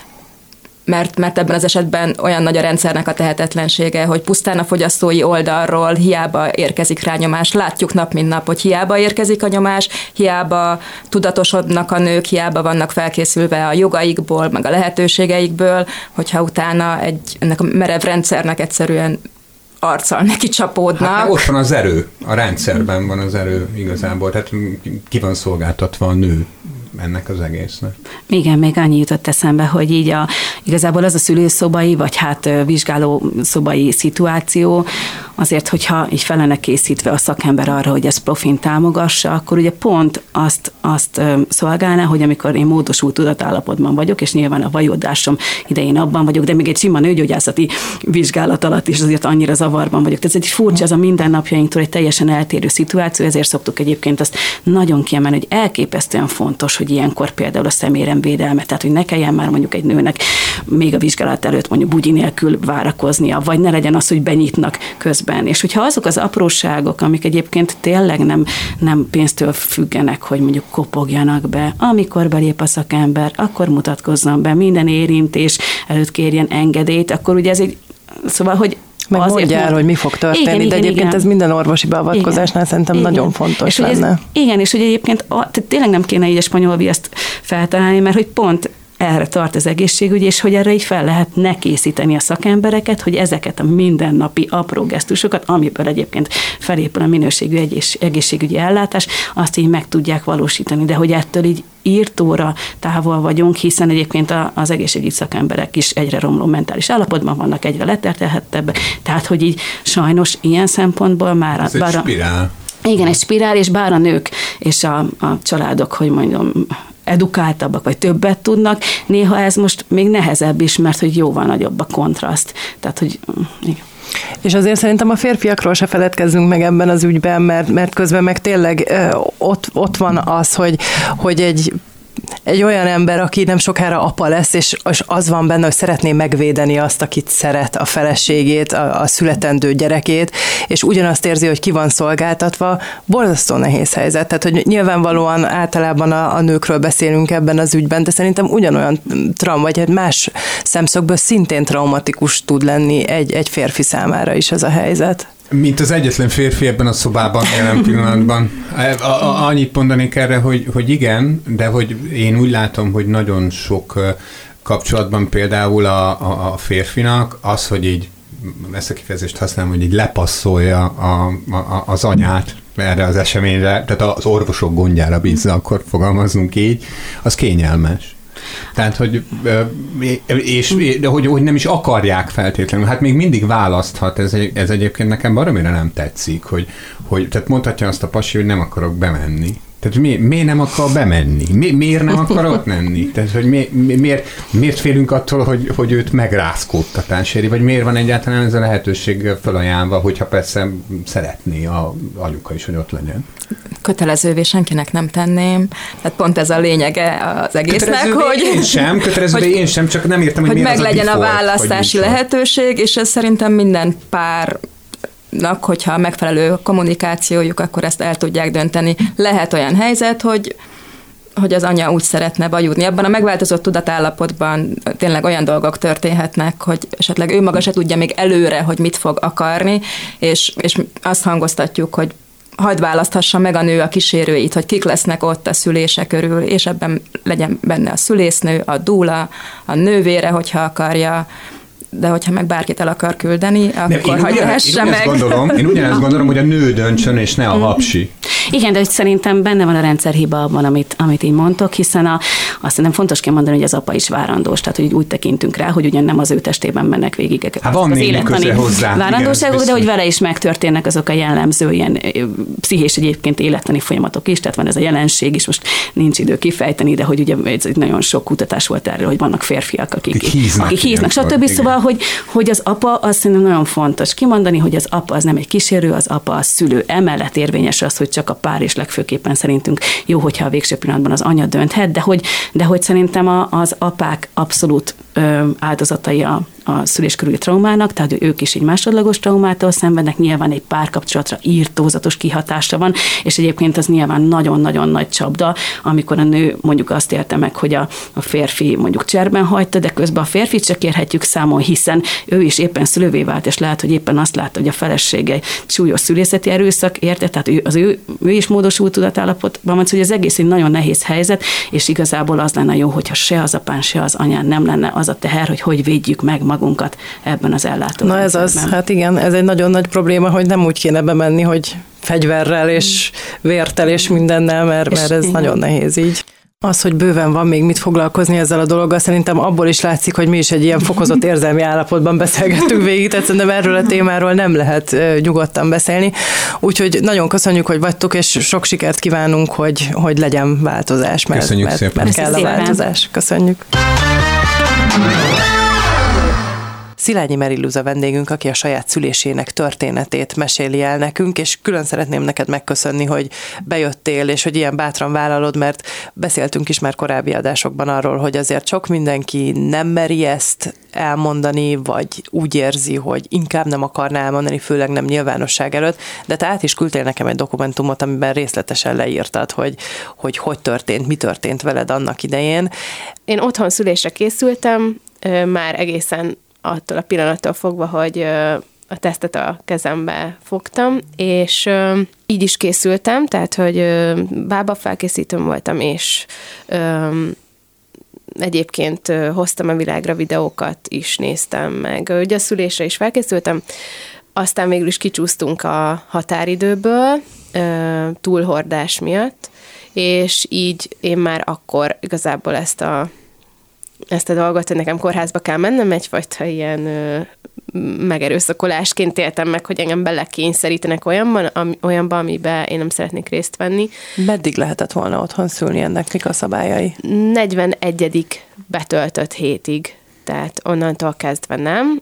mert ebben az esetben olyan nagy a rendszernek a tehetetlensége, hogy pusztán a fogyasztói oldalról hiába érkezik rá nyomás. Látjuk nap mint nap, hogy hiába érkezik a nyomás, hiába tudatosodnak a nők, hiába vannak felkészülve a jogaikból, meg a lehetőségeikből, hogyha utána ennek a merev rendszernek egyszerűen arccal neki csapódnak. Hát ott van az erő, a rendszerben van az erő igazából, tehát ki van szolgáltatva a nő ennek az egésznek. Igen, még annyi jutott eszembe, hogy így igazából az a szülőszobai, vagy hát vizsgálószobai szituáció, azért, hogyha így fel lenne készítve a szakember arra, hogy ezt profin támogassa, akkor ugye pont azt szolgálná, hogy amikor én módosult tudatállapotban vagyok, és nyilván a vajúdásom idején abban vagyok, de még egy sima nőgyógyászati vizsgálat alatt is azért annyira zavarban vagyok. Ez egy furcsa, az a mindennapjainktól egy teljesen eltérő szituáció, ezért szoktuk egyébként azt nagyon kiemelni, hogy elképesztően fontos, hogy ilyenkor például a személyemvédelme, tehát hogy ne kelljen már mondjuk egy nőnek még a vizsgálat előtt mondjuk bugyi nélkül várakoznia, vagy ne legyen az, hogy benyitnak közben. És hogyha azok az apróságok, amik egyébként tényleg nem pénztől függenek, hogy mondjuk kopogjanak be, amikor belép a szakember, akkor mutatkozzon be, minden érintés előtt kérjen engedélyt, akkor ugye ez egy, szóval, hogy meg mondjál, hogy mi fog történni, de egyébként ez minden orvosi beavatkozásnál szerintem nagyon fontos és lenne. Igen, és hogy egyébként tényleg nem kéne így a spanyol viaszt feltalálni, mert hogy pont erre tart az egészségügy, és hogy erre így fel lehetne készíteni a szakembereket, hogy ezeket a mindennapi apró gesztusokat, amiből egyébként felépül a minőségű egészségügyi ellátás, azt így meg tudják valósítani, de hogy ettől így írtóra távol vagyunk, hiszen egyébként az egészségügyi szakemberek is egyre romló mentális állapotban vannak, egyre leterhelhettebbek, tehát hogy így sajnos ilyen szempontból már... Ez egy spirál. Igen, egy spirál, és bár a nők és a családok, hogy mondjam, edukáltabbak, vagy többet tudnak, néha ez most még nehezebb is, mert hogy jóval nagyobb a kontraszt. Tehát, hogy igen. És azért szerintem a férfiakról se feledkezzünk meg ebben az ügyben, mert közben meg tényleg ott van az, hogy egy olyan ember, aki nem sokára apa lesz, és az van benne, hogy szeretné megvédeni azt, akit szeret, a feleségét, a születendő gyerekét, és ugyanazt érzi, hogy ki van szolgáltatva, borzasztó nehéz helyzet. Tehát, hogy nyilvánvalóan általában a nőkről beszélünk ebben az ügyben, de szerintem ugyanolyan vagy egy más szemszögből szintén traumatikus tud lenni egy férfi számára is ez a helyzet. Mint az egyetlen férfi ebben a szobában jelen pillanatban. Annyit mondanék erre, hogy igen, de hogy én úgy látom, hogy nagyon sok kapcsolatban például a férfinak az, hogy így, ezt a kifejezést használom, hogy így lepasszolja az anyát erre az eseményre, tehát az orvosok gondjára bízza, akkor fogalmazzunk így, az kényelmes. Tehát, hogy nem is akarják feltétlenül. Hát még mindig választhat, ez egyébként nekem baromira nem tetszik, hogy tehát mondhatja azt a pasi, hogy nem akarok bemenni. Tehát miért nem akar bemenni? Miért nem akar ott menni? Tehát, hogy miért félünk attól, hogy őt megrázkódtatás éri, vagy miért van egyáltalán ez a lehetőség felajánlva, hogyha persze szeretné a anyuka is, hogy ott legyen? Kötelezővé senkinek nem tenném. Tehát pont ez a lényege az egésznek, kötelezővé én sem, csak nem értem, hogy miért az a meglegyen default, a választási lehetőség, és ez szerintem minden párnak, hogyha megfelelő kommunikációjuk, akkor ezt el tudják dönteni. Lehet olyan helyzet, hogy az anya úgy szeretne bajudni. Abban a megváltozott tudatállapotban tényleg olyan dolgok történhetnek, hogy esetleg ő maga se tudja még előre, hogy mit fog akarni, és azt hangoztatjuk, hogy hadd választhassa meg a nő a kísérőit, hogy kik lesznek ott a szülése körül, és ebben legyen benne a szülésznő, a dúla, a nővére, hogyha akarja, de hogyha meg bárkit el akar küldeni, akkor hagyhassa meg. Én ugyanezt gondolom, hogy a nő döntsön, és ne a hapsi. Igen, de hogy szerintem benne van a rendszerhiba abban, amit így mondtok, hiszen azt nem fontos kell mondani, hogy az apa is várandós, tehát hogy úgy tekintünk rá, hogy ugyan nem az ő testében mennek végig az élettani várandóságok, de hogy vele is megtörténnek azok a jellemző ilyen pszichés egyébként élettani folyamatok is, tehát van ez a jelenség is, most nincs idő kifejteni, de hogy ugye ez nagyon sok kutatás volt erről, hogy vannak férfiak, akik híznak, stb. Szóval, hogy az apa, azt szerintem nagyon fontos kimondani, hogy az apa az nem egy kísérő, az apa az szülő. Emellett érvényes az, hogy csak a pár, és legfőképpen szerintünk jó, hogyha a végső pillanatban az anya dönthet, de hogy szerintem az apák abszolút áldozatai a szülés körüli traumának, tehát ők is egy másodlagos traumától szenvednek, nyilván egy párkapcsolatra írtózatos kihatása van, és egyébként az nyilván nagyon-nagyon nagy csapda, amikor a nő mondjuk azt élte meg, hogy a férfi mondjuk cserben hagyta, de közben a férfit se kérhetjük számon, hiszen ő is éppen szülővé vált, és lehet, hogy éppen azt látta, hogy a felesége súlyos szülészeti erőszak érte, tehát ő is módosult tudatállapotban van, hogy az egész egy nagyon nehéz helyzet, és igazából az lenne jó, hogyha se az apán, se az anyán nem lenne az a teher, hogy védjük meg magunkat ebben az ellátórendszerben. Na ez az, hát igen, ez egy nagyon nagy probléma, hogy nem úgy kéne bemenni, hogy fegyverrel és vértel és mindennel, mert ez nagyon nehéz így. Az, hogy bőven van még mit foglalkozni ezzel a dologgal, szerintem abból is látszik, hogy mi is egy ilyen fokozott érzelmi állapotban beszélgettünk végig, tehát szerintem erről a témáról nem lehet nyugodtan beszélni. Úgyhogy nagyon köszönjük, hogy vagytok, és sok sikert kívánunk, hogy legyen változás, mert kell a változás. Köszönjük. Szilágyi Meriluza a vendégünk, aki a saját szülésének történetét meséli el nekünk, és külön szeretném neked megköszönni, hogy bejöttél, és hogy ilyen bátran vállalod, mert beszéltünk is már korábbi adásokban arról, hogy azért sok mindenki nem meri ezt elmondani, vagy úgy érzi, hogy inkább nem akarná elmondani, főleg nem nyilvánosság előtt, de te át is küldtél nekem egy dokumentumot, amiben részletesen leírtad, hogy történt, mi történt veled annak idején. Én otthon szülésre készültem, már egészen attól a pillanattól fogva, hogy a tesztet a kezembe fogtam, és így is készültem, tehát, hogy bábafelkészítőm voltam, és egyébként hoztam a világra videókat is, néztem meg. Ugye a szülésre is felkészültem, aztán végül is kicsúsztunk a határidőből, túlhordás miatt, és így én már akkor igazából ezt a dolgot, hogy nekem kórházba kell mennem, egyfajta ilyen megerőszakolásként éltem meg, hogy engem belekényszerítenek olyanba, amiben én nem szeretnék részt venni. Meddig lehetett volna otthon szülni, ennek mik a szabályai? 41. betöltött hétig, tehát onnantól kezdve nem.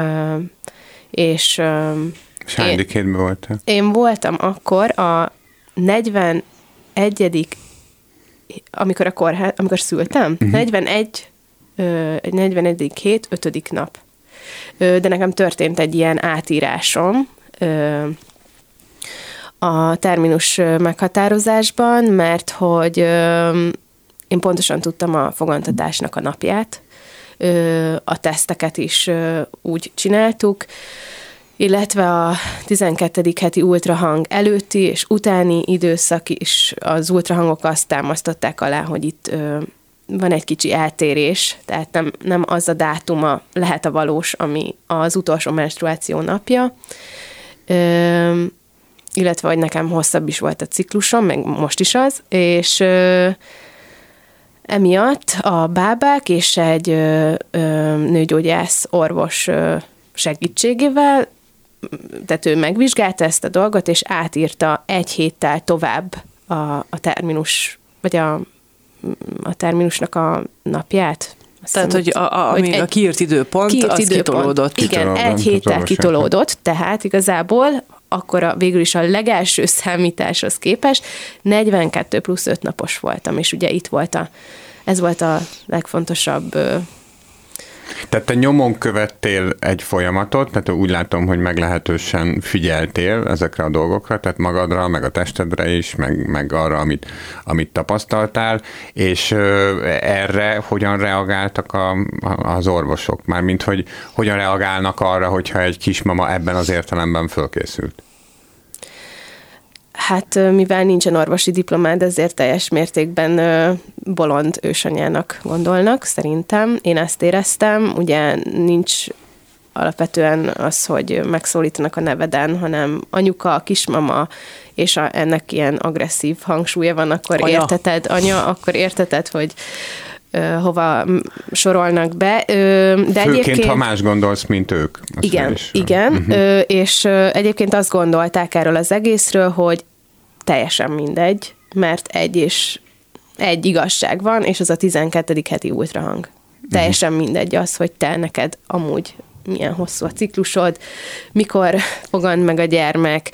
És hányadik hétben voltál? Én voltam akkor a 41. amikor szültem, 41 hét, 5. nap. De nekem történt egy ilyen átírásom a terminus meghatározásban, mert hogy én pontosan tudtam a fogantatásnak a napját, a teszteket is úgy csináltuk, illetve a 12. heti ultrahang előtti és utáni időszak is az ultrahangok azt támasztották alá, hogy itt van egy kicsi eltérés, tehát nem az a dátuma lehet a valós, ami az utolsó menstruáció napja, illetve hogy nekem hosszabb is volt a ciklusom, meg most is az, és emiatt a bábák és egy nőgyógyász orvos segítségével, tehát ő megvizsgálta ezt a dolgot, és átírta 1 héttel tovább a terminus, vagy a terminusnak a napját. Tehát, hogy a kiírt időpont, az kitolódott. Igen, 1 héttel kitolódott, tehát igazából akkor végül is a legelső számításhoz képest 42 plusz 5 napos voltam, és ugye itt volt ez volt a legfontosabb. Tehát te nyomon követtél egy folyamatot, tehát úgy látom, hogy meglehetősen figyeltél ezekre a dolgokra, tehát magadra, meg a testedre is, meg arra, amit tapasztaltál, és erre hogyan reagáltak az orvosok? Mármint, hogy hogyan reagálnak arra, hogyha egy kismama ebben az értelemben fölkészült? Hát mivel nincsen orvosi diplomád, ezért teljes mértékben bolond ősanyának gondolnak, szerintem. Én ezt éreztem, ugye nincs alapvetően az, hogy megszólítanak a neveden, hanem anyuka, kismama, és ennek ilyen agresszív hangsúlya van, akkor érteted, anya, akkor érteted, hogy hova sorolnak be. De főként, ha más gondolsz, mint ők. Igen. És egyébként azt gondolták erről az egészről, hogy teljesen mindegy, mert egy igazság van, és az a 12. heti ultrahang. Teljesen mindegy az, hogy te neked amúgy milyen hosszú a ciklusod, mikor fogad meg a gyermek,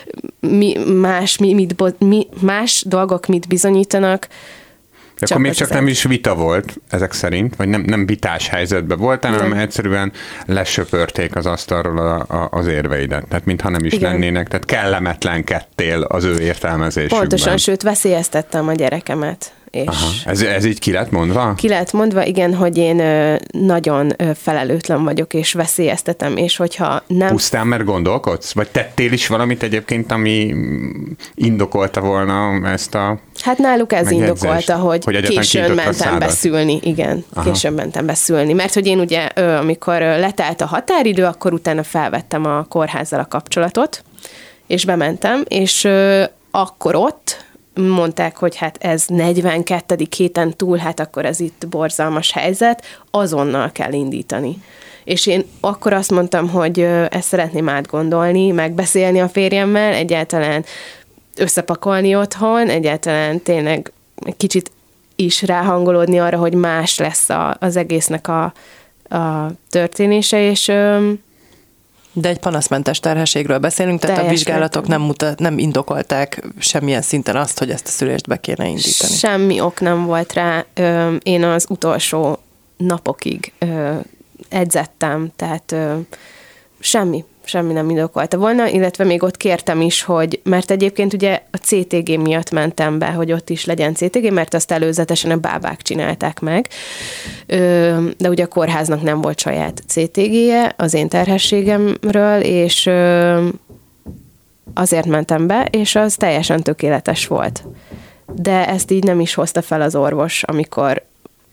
más dolgok mit bizonyítanak. De akkor még csak nem is vita volt ezek szerint, vagy nem vitás helyzetben voltál, hanem egyszerűen lesöpörték az asztalról az érveidet. Tehát mintha nem is lennének, tehát kellemetlenkedtél az ő értelmezésükben. Pontosan, sőt veszélyeztettem a gyerekemet. És ez így ki lett mondva? Ki lett mondva, igen, hogy én nagyon felelőtlen vagyok, és veszélyeztetem, és hogyha nem... Pusztán, mert gondolkodsz? Vagy tettél is valamit egyébként, ami indokolta volna ezt a... Hát náluk ez indokolta, hogy későn mentem beszülni. Igen, későn mentem beszülni. Mert hogy én ugye, amikor letelt a határidő, akkor utána felvettem a kórházzal a kapcsolatot, és bementem, és akkor ott mondták, hogy hát ez 42. héten túl, hát akkor ez itt borzalmas helyzet, azonnal kell indítani. És én akkor azt mondtam, hogy ezt szeretném átgondolni, megbeszélni a férjemmel, egyáltalán összepakolni otthon, egyáltalán tényleg kicsit is ráhangolódni arra, hogy más lesz az egésznek a történése, és... De egy panaszmentes terhességről beszélünk, tehát a vizsgálatok nem indokolták semmilyen szinten azt, hogy ezt a szülést be kéne indítani. Semmi ok nem volt rá. Én az utolsó napokig edzettem, tehát semmi nem indokolta volna, illetve még ott kértem is, hogy, mert egyébként ugye a CTG miatt mentem be, hogy ott is legyen CTG, mert azt előzetesen a bábák csinálták meg, de ugye a kórháznak nem volt saját CTG-je az én terhességemről, és azért mentem be, és az teljesen tökéletes volt. De ezt így nem is hozta fel az orvos, amikor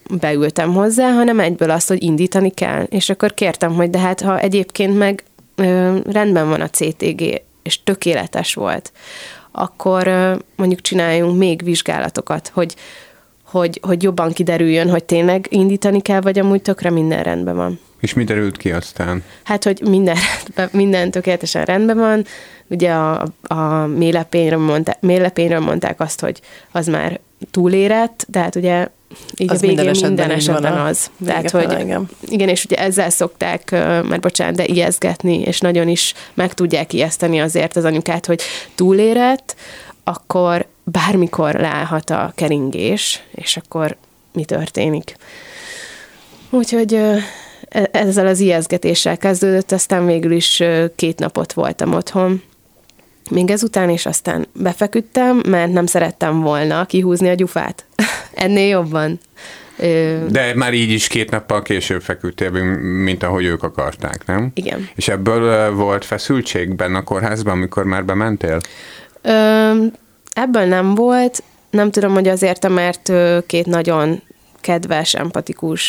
beültem hozzá, hanem egyből azt, hogy indítani kell. És akkor kértem, hogy de hát ha egyébként meg rendben van a CTG, és tökéletes volt, akkor mondjuk csináljunk még vizsgálatokat, hogy jobban kiderüljön, hogy tényleg indítani kell, vagy amúgy tökre minden rendben van. És mi derült ki aztán? Hát, hogy minden tökéletesen rendben van. Ugye a mélylepényről mondták azt, hogy az már túlérett, de hát ugye így az a végén minden esetben az. Tehát, hogy igen, és ugye ezzel szokták, de ijesztgetni, és nagyon is meg tudják ijeszteni azért az anyukát, hogy túlérett, akkor bármikor leállhat a keringés, és akkor mi történik. Úgyhogy ezzel az ijesztgetéssel kezdődött, aztán végül is 2 napot voltam otthon. Még ezután, és aztán befeküdtem, mert nem szerettem volna kihúzni a gyufát. Ennél jobban. De már így is 2 nappal később feküdtél, mint ahogy ők akarták, nem? Igen. És ebből volt feszültség benne a kórházban, amikor már bementél? Ebből nem volt. Nem tudom, hogy azért, mert 2 nagyon kedves, empatikus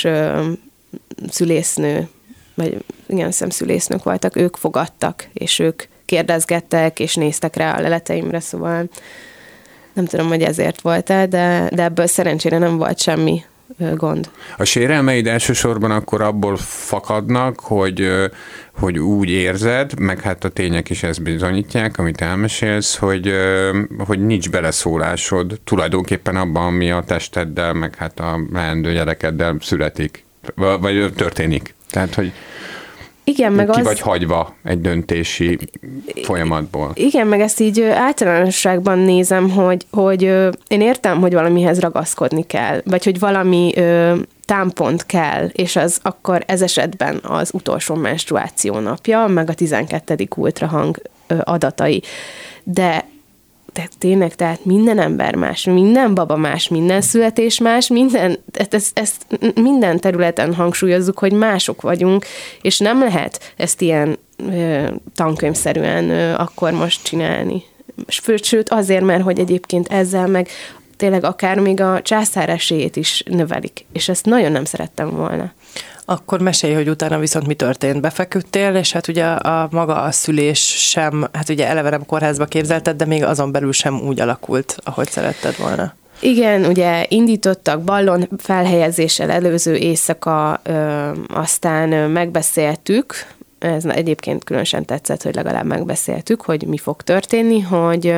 szülésznő, vagy igen, szülésznők voltak, ők fogadtak, és ők kérdezgettek, és néztek rá a leleteimre, szóval nem tudom, hogy ezért volt-e, de ebből szerencsére nem volt semmi gond. A sérelmeid elsősorban akkor abból fakadnak, hogy úgy érzed, meg hát a tények is ezt bizonyítják, amit elmesélsz, hogy nincs beleszólásod tulajdonképpen abban, ami a testeddel, meg hát a leendő gyerekeddel születik, vagy történik. Tehát, hogy igen, meg ki vagy hagyva egy döntési folyamatból. Igen, meg ezt így általánosságban nézem, hogy én értem, hogy valamihez ragaszkodni kell, vagy hogy valami támpont kell, és az akkor ez esetben az utolsó menstruáció napja, meg a 12. ultrahang adatai. De tényleg, tehát minden ember más, minden baba más, minden születés más, ezt minden területen hangsúlyozzuk, hogy mások vagyunk, és nem lehet ezt ilyen tankönyvszerűen akkor most csinálni. Sőt, azért, mert hogy egyébként ezzel meg tényleg akár még a császár esélyét is növelik, és ezt nagyon nem szerettem volna. Akkor mesélj, hogy utána viszont mi történt. Befeküdtél, és hát ugye maga a szülés sem, hát ugye eleve nem kórházba képzelted, de még azon belül sem úgy alakult, ahogy szeretted volna. Igen, ugye indítottak ballon felhelyezéssel előző éjszaka, aztán megbeszéltük, ez egyébként különösen tetszett, hogy legalább megbeszéltük, hogy mi fog történni, hogy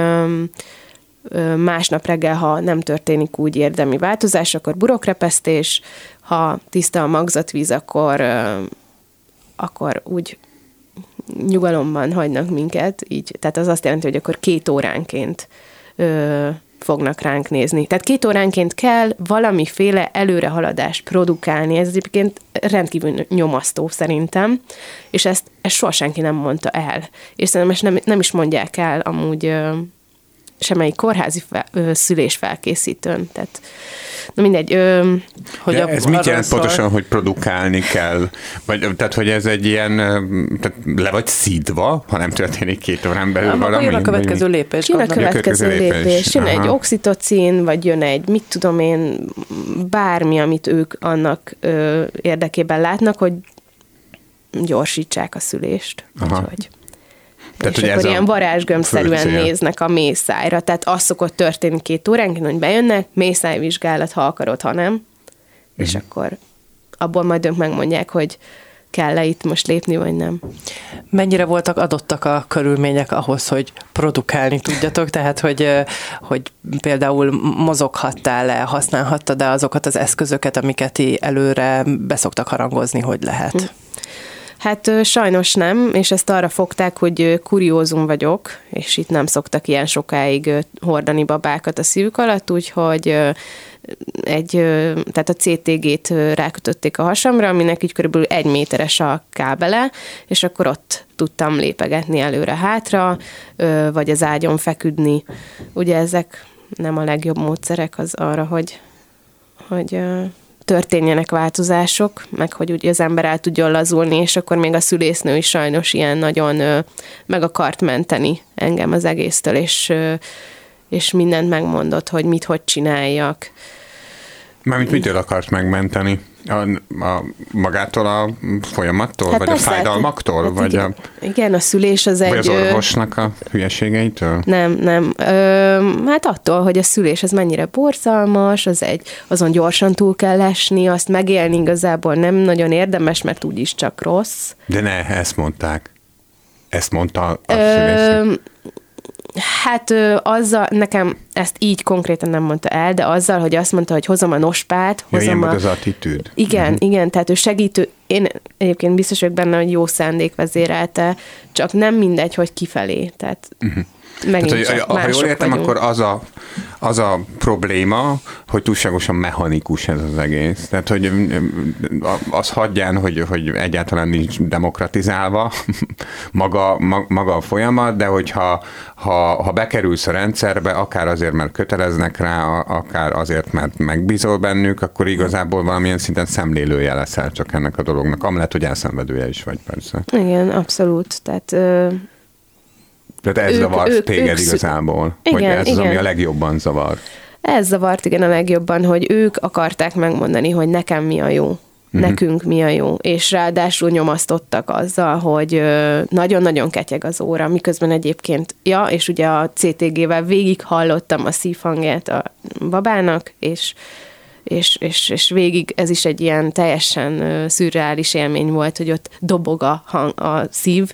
másnap reggel, ha nem történik úgy érdemi változás, akkor burokrepesztés, ha tiszta a magzatvíz, akkor úgy nyugalomban hagynak minket, így. Tehát az azt jelenti, hogy akkor 2 óránként fognak ránk nézni. Tehát 2 óránként kell valamiféle előrehaladást produkálni. Ez egyébként rendkívül nyomasztó szerintem, és ezt soha senki nem mondta el. És szerintem nem is mondják el amúgy semmelyik kórházi szülésfelkészítőn. Tehát, na mindegy. Hogy ez mit jelent pontosan, hogy produkálni kell? Tehát, hogy ez egy ilyen, tehát le vagy szídva, ha nem történik 2 órán belül valami? Jön a következő lépés. Jön a következő lépés. Jön egy oxitocin, vagy jön egy, mit tudom én, bármi, amit ők annak érdekében látnak, hogy gyorsítsák a szülést. Úgyhogy. Tehát, és akkor ilyen varázsgömbszerűen néznek a mészájra. Tehát az szokott történni 2 óránként, hogy bejönnek, mészájvizsgálat, ha akarod, ha nem. És akkor abból majd ők megmondják, hogy kell-e itt most lépni, vagy nem. Mennyire voltak adottak a körülmények ahhoz, hogy produkálni tudjatok? Tehát, hogy például mozoghattál-e, használhattad-e azokat az eszközöket, amiket előre beszoktak harangozni, hogy lehet? Hát sajnos nem, és ezt arra fogták, hogy kuriózum vagyok, és itt nem szoktak ilyen sokáig hordani babákat a szívük alatt, úgyhogy tehát a CTG-t rákötötték a hasamra, aminek így körülbelül 1 méteres a kábele, és akkor ott tudtam lépegetni előre-hátra, vagy az ágyon feküdni. Ugye ezek nem a legjobb módszerek az arra, hogy történjenek változások, meg hogy ugye az ember el tudjon lazulni, és akkor még a szülésznő is sajnos ilyen nagyon meg akart menteni engem az egésztől, és mindent megmondott, hogy hogy csináljak. Mármint mitől akarsz megmenteni? Magától a folyamattól? Hát vagy persze, a fájdalmaktól? Hát vagy igen, a szülés az egy... Vagy az orvosnak a hülyeségeitől? Nem. Hát attól, hogy a szülés az mennyire borzalmas, azon gyorsan túl kell esni, azt megélni igazából nem nagyon érdemes, mert úgyis csak rossz. De ne, ezt mondták. Ezt mondta a szülész. Hát azzal, nekem ezt így konkrétan nem mondta el, de azzal, hogy azt mondta, hogy hozom a nospát, hozom az attitűd. Igen, tehát ő segítő, én egyébként biztos vagyok benne, hogy jó szándék vezérelte, csak nem mindegy, hogy kifelé, tehát megint csak ha jól értem, vagyunk. Akkor az a probléma, hogy túlságosan mechanikus ez az egész. Tehát, hogy az hagyján, hogy egyáltalán nincs demokratizálva maga a folyamat, de hogyha ha bekerülsz a rendszerbe, akár azért, mert köteleznek rá, akár azért, mert megbízol bennük, akkor igazából valamilyen szinten szemlélője leszel csak ennek a dolognak. Amellett, hogy elszenvedője is vagy persze. Igen, abszolút. Tehát ez zavart téged igazából? Igen, vagy ez igen. Az, ami a legjobban zavar? Ez zavart, igen, a legjobban, hogy ők akarták megmondani, hogy nekem mi a jó, nekünk mi a jó, és ráadásul nyomasztottak azzal, hogy nagyon-nagyon ketyeg az óra, miközben egyébként, és ugye a CTG-vel végig hallottam a szívhangját a babának, és végig ez is egy ilyen teljesen szürreális élmény volt, hogy ott dobog a szív,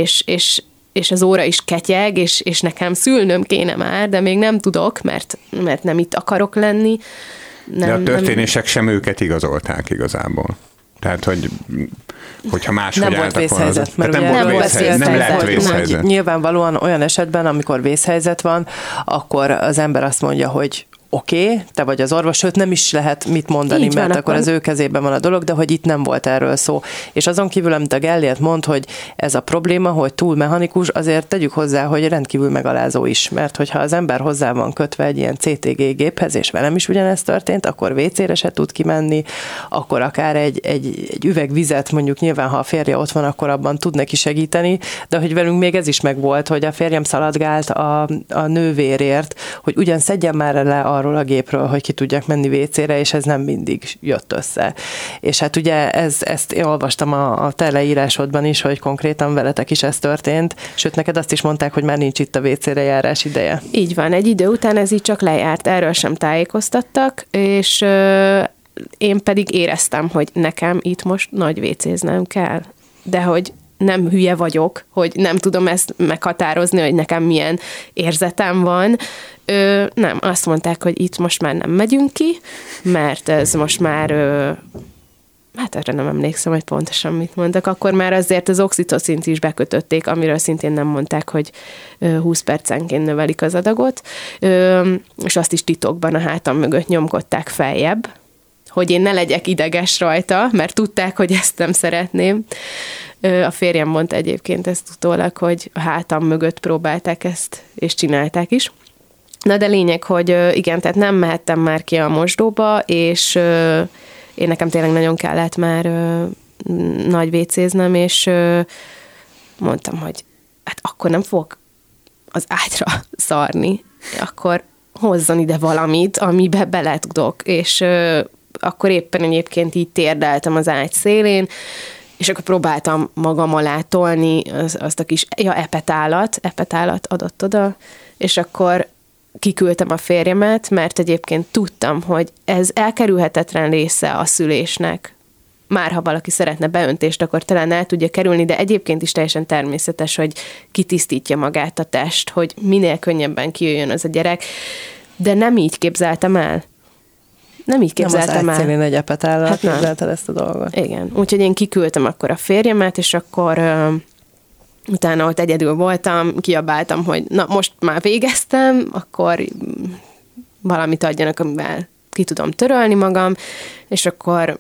és az óra is ketyeg, és nekem szülnöm kéne már, de még nem tudok, mert nem itt akarok lenni. De a történések sem őket igazolták igazából. Tehát, hogyha máshogy nem volt vészhelyzet, mert nem lett vészhelyzet. Nyilvánvalóan olyan esetben, amikor vészhelyzet van, akkor az ember azt mondja, hogy oké, te vagy az orvos, sőt nem is lehet mit mondani, így mert van, akkor az ő kezében van a dolog, de hogy itt nem volt erről szó. És azon kívül, amit a Gellért mond, hogy ez a probléma, hogy túl mechanikus, azért tegyük hozzá, hogy rendkívül megalázó is, mert hogyha az ember hozzá van kötve egy ilyen CTG géphez, és velem is ugyanezt történt, akkor WC-re se tud kimenni, akkor akár egy üveg vizet, mondjuk nyilván, ha a férje ott van, akkor abban tud neki segíteni, de hogy velünk még ez is megvolt, hogy a férjem szaladgált a nővérért, hogy ugyan szedjen már le arról a gépről, hogy ki tudjak menni WC-re, és ez nem mindig jött össze. És hát ugye ezt én olvastam a te leírásodban is, hogy konkrétan veletek is ez történt, sőt neked azt is mondták, hogy már nincs itt a WC-re járás ideje. Így van, egy idő után ez így csak lejárt, erről sem tájékoztattak, és én pedig éreztem, hogy nekem itt most nagy WC-znem kell. De hogy nem hülye vagyok, hogy nem tudom ezt meghatározni, hogy nekem milyen érzetem van. Nem, azt mondták, hogy itt most már nem megyünk ki, mert ez most már, hát erre nem emlékszem, hogy pontosan mit mondtak, akkor már azért az oxitocint is bekötötték, amiről szintén nem mondták, hogy 20 percenként növelik az adagot, és azt is titokban a hátam mögött nyomkodták feljebb, hogy én ne legyek ideges rajta, mert tudták, hogy ezt nem szeretném. A férjem mondta egyébként ezt utólag, hogy a hátam mögött próbálták ezt, és csinálták is. Na de lényeg, hogy igen, tehát nem mehettem már ki a mosdóba, és én nekem tényleg nagyon kellett már nagy vécéznem, és mondtam, hogy hát akkor nem fogok az ágyra szarni, akkor hozzon ide valamit, amibe bele tudok, és akkor éppen egyébként így térdeltem az ágy szélén, és akkor próbáltam magam alá tolni azt a kis epetálat adott oda, és akkor kiküldtem a férjemet, mert egyébként tudtam, hogy ez elkerülhetetlen része a szülésnek. Már ha valaki szeretne beöntést, akkor talán el tudja kerülni, de egyébként is teljesen természetes, hogy kitisztítja magát a test, hogy minél könnyebben kijöjjön az a gyerek, de nem így képzeltem el. Nem így képzeltem el. Nem az ágyszélén egy epetállal képzelted ezt a dolgot. Igen. Úgyhogy én kiküldtem akkor a férjemet, és akkor utána ott egyedül voltam, kiabáltam, hogy na most már végeztem, akkor valamit adjanak, amivel ki tudom törölni magam, és akkor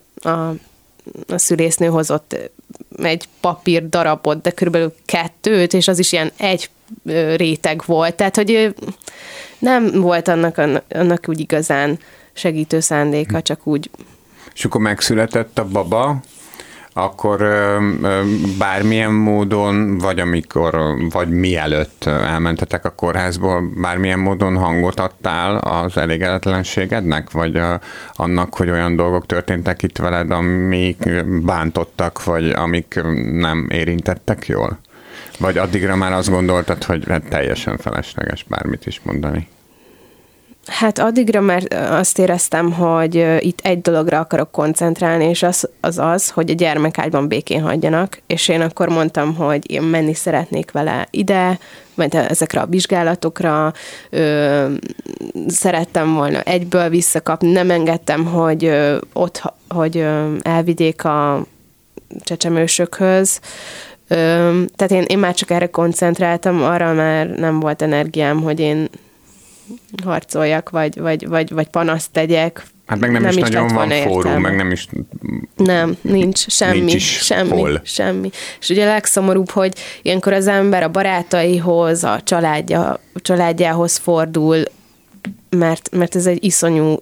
a szülésznő hozott egy papír darabot, de körülbelül 2, és az is ilyen egy réteg volt, tehát hogy nem volt annak úgy igazán segítő szándéka, csak úgy. És akkor megszületett a baba, akkor bármilyen módon, vagy mielőtt elmentetek a kórházból, bármilyen módon hangot adtál az elégedetlenségednek, vagy annak, hogy olyan dolgok történtek itt veled, amik bántottak, vagy amik nem érintettek jól? Vagy addigra már azt gondoltad, hogy teljesen felesleges bármit is mondani? Hát addigra már azt éreztem, hogy itt egy dologra akarok koncentrálni, és az, hogy a gyermekágyban békén hagyjanak, és én akkor mondtam, hogy én menni szeretnék vele ide, majd ezekre a vizsgálatokra, szerettem volna egyből visszakapni, nem engedtem, hogy elvigyék a csecsemősökhöz. Tehát én már csak erre koncentráltam, arra már nem volt energiám, hogy én harcoljak, vagy panaszt tegyek. Hát meg nem is nagyon van fórum, meg nem is... Nem, nincs semmi. Semmi. És ugye a legszomorúbb, hogy ilyenkor az ember a barátaihoz, a családjához fordul, mert ez egy iszonyú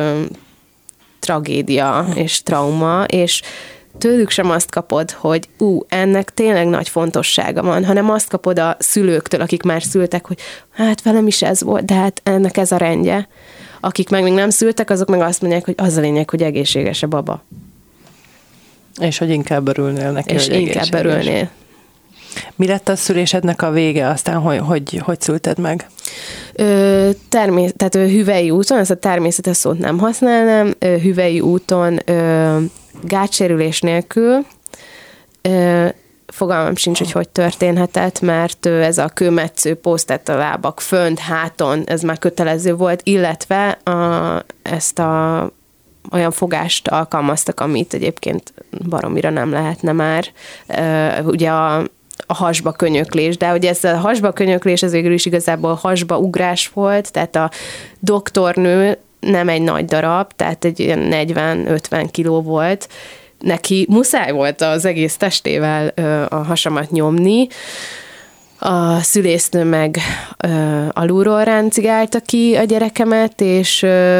tragédia és trauma, és tőlük sem azt kapod, hogy ennek tényleg nagy fontossága van, hanem azt kapod a szülőktől, akik már szültek, hogy hát velem is ez volt, de hát ennek ez a rendje. Akik meg még nem szültek, azok meg azt mondják, hogy az a lényeg, hogy egészséges a baba. És hogy inkább örülnél neki, és inkább örülnél. Mi lett a szülésednek a vége aztán, hogy szülted meg? Tehát hüvelyi úton, ezt a természetes szót nem használnám, hüvelyi úton gátsérülés nélkül, fogalmam sincs, hogy történhetett, mert ez a kőmetsző posztett a lábak fönt, háton, ez már kötelező volt, illetve ezt olyan fogást alkalmaztak, amit egyébként baromira nem lehetne már. Ugye a hasba könyöklés, de ugye ez a hasba könyöklés, ez végül is igazából hasba ugrás volt, tehát a doktornő nem egy nagy darab, tehát egy 40-50 kiló volt, neki muszáj volt az egész testével a hasamat nyomni, a szülésznő meg alulról ráncigálta ki a gyerekemet, és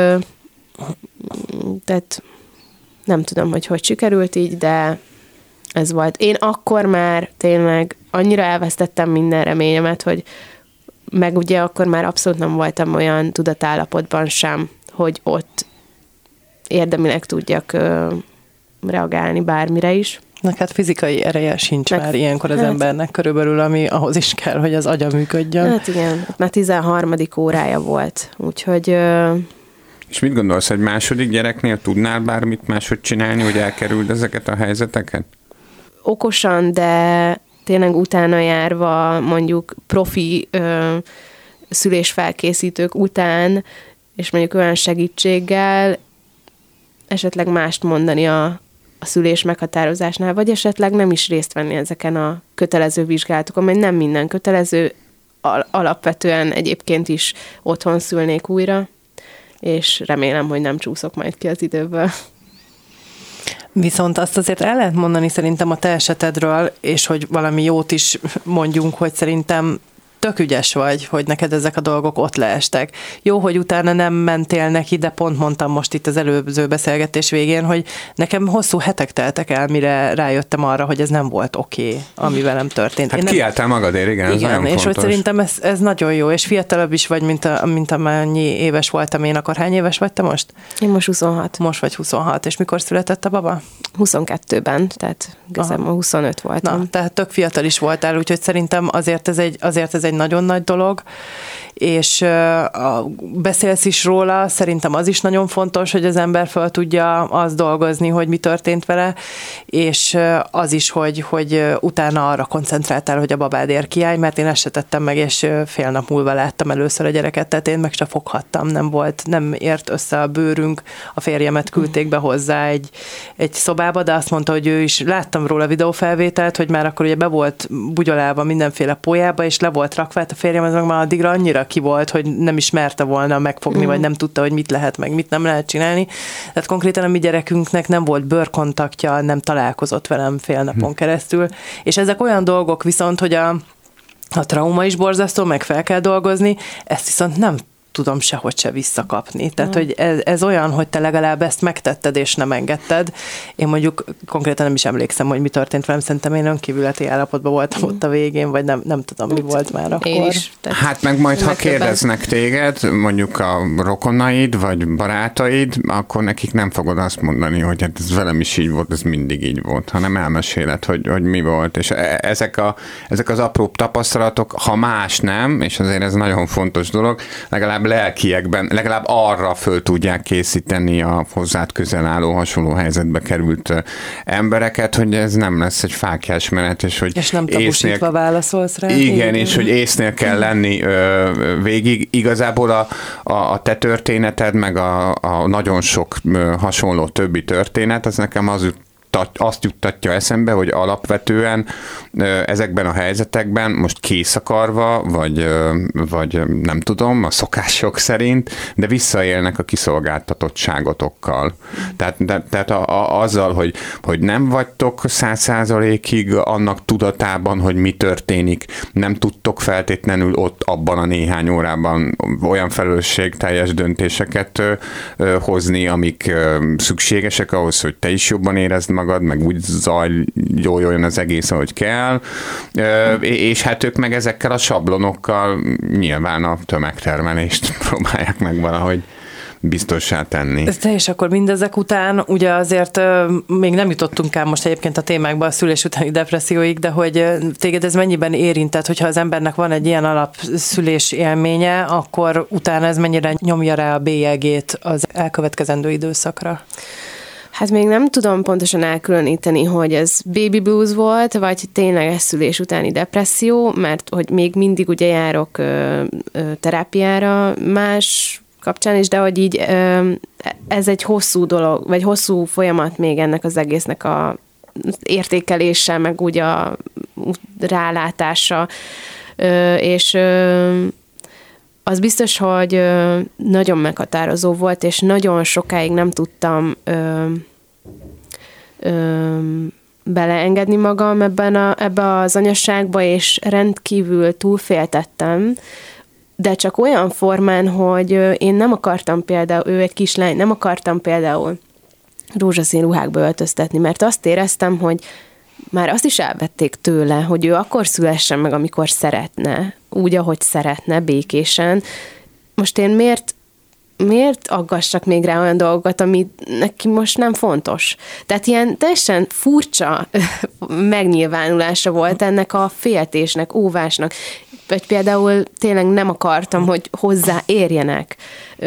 tehát nem tudom, hogy sikerült így, de ez volt. Én akkor már tényleg annyira elvesztettem minden reményemet, hogy meg ugye akkor már abszolút nem voltam olyan tudatállapotban sem, hogy ott érdemileg tudjak reagálni bármire is. Hát fizikai ereje sincs már ilyenkor az embernek körülbelül, ami ahhoz is kell, hogy az agya működjön. Hát igen, már 13. órája volt, úgyhogy... És mit gondolsz, hogy második gyereknél tudnál bármit máshogy csinálni, hogy elkerüld ezeket a helyzeteket? Okosan, de tényleg utána járva, mondjuk profi szülésfelkészítők után, és mondjuk olyan segítséggel esetleg mást mondani a szülés meghatározásnál, vagy esetleg nem is részt venni ezeken a kötelező vizsgálatokon, mert nem minden kötelező, alapvetően egyébként is otthon szülnék újra, és remélem, hogy nem csúszok majd ki az időből. Viszont azt azért el lehet mondani szerintem a te esetedről, és hogy valami jót is mondjunk, hogy szerintem tök ügyes vagy, hogy neked ezek a dolgok ott leestek. Jó, hogy utána nem mentél neki, de pont mondtam most itt az előző beszélgetés végén, hogy nekem hosszú hetek teltek el, mire rájöttem arra, hogy ez nem volt oké, ami velem történt. Hát kiálltál magadért, igen, ez nagyon és fontos. hogy szerintem ez nagyon jó, és fiatalabb is vagy, mint amennyi éves voltam én. Akkor hány éves vagy te most? Én most 26. Most vagy 26, és mikor született a baba? 22-ben, tehát igazából 25 voltam. Na, tehát tök fiatal is voltál, úgyhogy szerintem azért ez egy nagyon nagy dolog, és beszélsz is róla, szerintem az is nagyon fontos, hogy az ember fel tudja azt dolgozni, hogy mi történt vele, és az is, hogy utána arra koncentráltál, hogy a babádért kiállj, mert én ezt se tettem meg, és fél nap múlva láttam először a gyereket, tehát én meg se foghattam, nem ért össze a bőrünk, a férjemet küldték be hozzá egy szobába, de azt mondta, hogy ő is, láttam róla videófelvételt, hogy már akkor ugye be volt bugyolálva mindenféle pólyába, és le volt rakva, hát a férjem az meg már addigra annyira ki volt, hogy nem is merte volna megfogni, vagy nem tudta, hogy mit lehet, meg mit nem lehet csinálni. Tehát konkrétan a mi gyerekünknek nem volt bőrkontaktja, nem találkozott velem fél napon keresztül, és ezek olyan dolgok viszont, hogy a trauma is borzasztó, meg fel kell dolgozni, ezt viszont nem tudom sehogy se visszakapni. Tehát, hogy ez olyan, hogy te legalább ezt megtetted, és nem engedted. Én mondjuk konkrétan nem is emlékszem, hogy mi történt velem. Szerintem én önkívületi állapotban voltam ott a végén, vagy nem tudom, mi volt már akkor. Én is. Hát meg majd, ha kérdeznek téged, mondjuk a rokonaid, vagy barátaid, akkor nekik nem fogod azt mondani, hogy hát ez velem is így volt, ez mindig így volt, hanem elmeséled, hogy mi volt. És ezek az apró tapasztalatok, ha más nem, és azért ez nagyon fontos dolog, legalább lelkiekben, legalább arra föl tudják készíteni a hozzád közel álló, hasonló helyzetbe került embereket, hogy ez nem lesz egy fáklyás menet, és nem tabusítva válaszolsz rá. Igen, és hogy észnél kell lenni végig. Igazából a te történeted, meg a nagyon sok hasonló többi történet, az nekem azt juttatja eszembe, hogy alapvetően ezekben a helyzetekben most készakarva, vagy nem tudom, a szokások szerint, de visszaélnek a kiszolgáltatottságotokkal. Tehát azzal, hogy nem vagytok 100%-ig annak tudatában, hogy mi történik, nem tudtok feltétlenül ott abban a néhány órában olyan felelősségteljes döntéseket hozni, amik szükségesek ahhoz, hogy te is jobban érezd magad, meg úgy zajoljon az egész, ahogy kell, és hát ők meg ezekkel a sablonokkal nyilván a tömegtermelést próbálják meg valahogy biztossá tenni. És akkor mindezek után, ugye azért még nem jutottunk el most egyébként a témákba a szülés utáni depresszióig, de hogy téged ez mennyiben érintett, hogyha az embernek van egy ilyen alapszülés élménye, akkor utána ez mennyire nyomja rá a bélyegét az elkövetkezendő időszakra? Hát még nem tudom pontosan elkülöníteni, hogy ez baby blues volt, vagy tényleg szülés utáni depresszió, mert hogy még mindig ugye járok terápiára más kapcsán is, de hogy így ez egy hosszú dolog, vagy hosszú folyamat még ennek az egésznek a értékelése, meg úgy a rálátása, és az biztos, hogy nagyon meghatározó volt, és nagyon sokáig nem tudtam beleengedni magam ebbe az anyaságba, és rendkívül túlféltettem, de csak olyan formán, hogy én nem akartam például, ő egy kislány, nem akartam például rózsaszín ruhákba öltöztetni, mert azt éreztem, hogy már azt is elvették tőle, hogy ő akkor szülessen meg, amikor szeretne, úgy, ahogy szeretne, békésen. Most én miért aggassak még rá olyan dolgokat, ami neki most nem fontos? Tehát ilyen teljesen furcsa megnyilvánulása volt ennek a féltésnek, óvásnak. Vagy például tényleg nem akartam, hogy hozzáérjenek.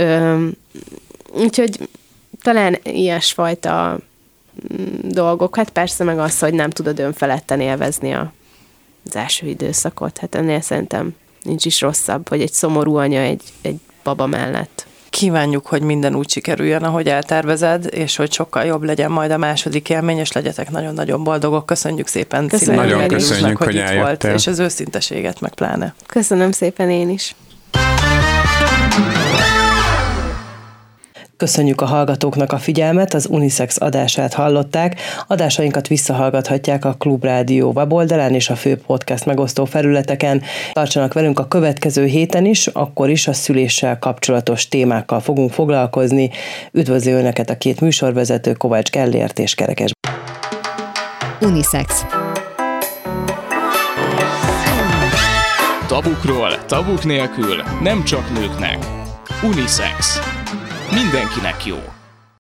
Úgyhogy talán ilyesfajta dolgok. Hát persze meg az, hogy nem tudod önfeledten élvezni az első időszakot. Hát ennél szerintem nincs is rosszabb, hogy egy szomorú anya egy baba mellett. Kívánjuk, hogy minden úgy sikerüljön, ahogy eltervezed, és hogy sokkal jobb legyen majd a második élmény, és legyetek nagyon-nagyon boldogok. Köszönjük szépen. Nagyon köszönjük, hogy eljöttél. Volt, és az őszinteséget meg pláne. Köszönöm szépen én is. Köszönjük a hallgatóknak a figyelmet, az Unisex adását hallották. Adásainkat visszahallgathatják a Klubrádió weboldalán és a fő podcast megosztó felületeken. Tartsanak velünk a következő héten is, akkor is a szüléssel kapcsolatos témákkal fogunk foglalkozni. Üdvözlő Önöket a két műsorvezető, Kovács Gellért és Kerekes. Unisex. Tabukról, tabuk nélkül, nem csak nőknek. Unisex. Mindenkinek jó.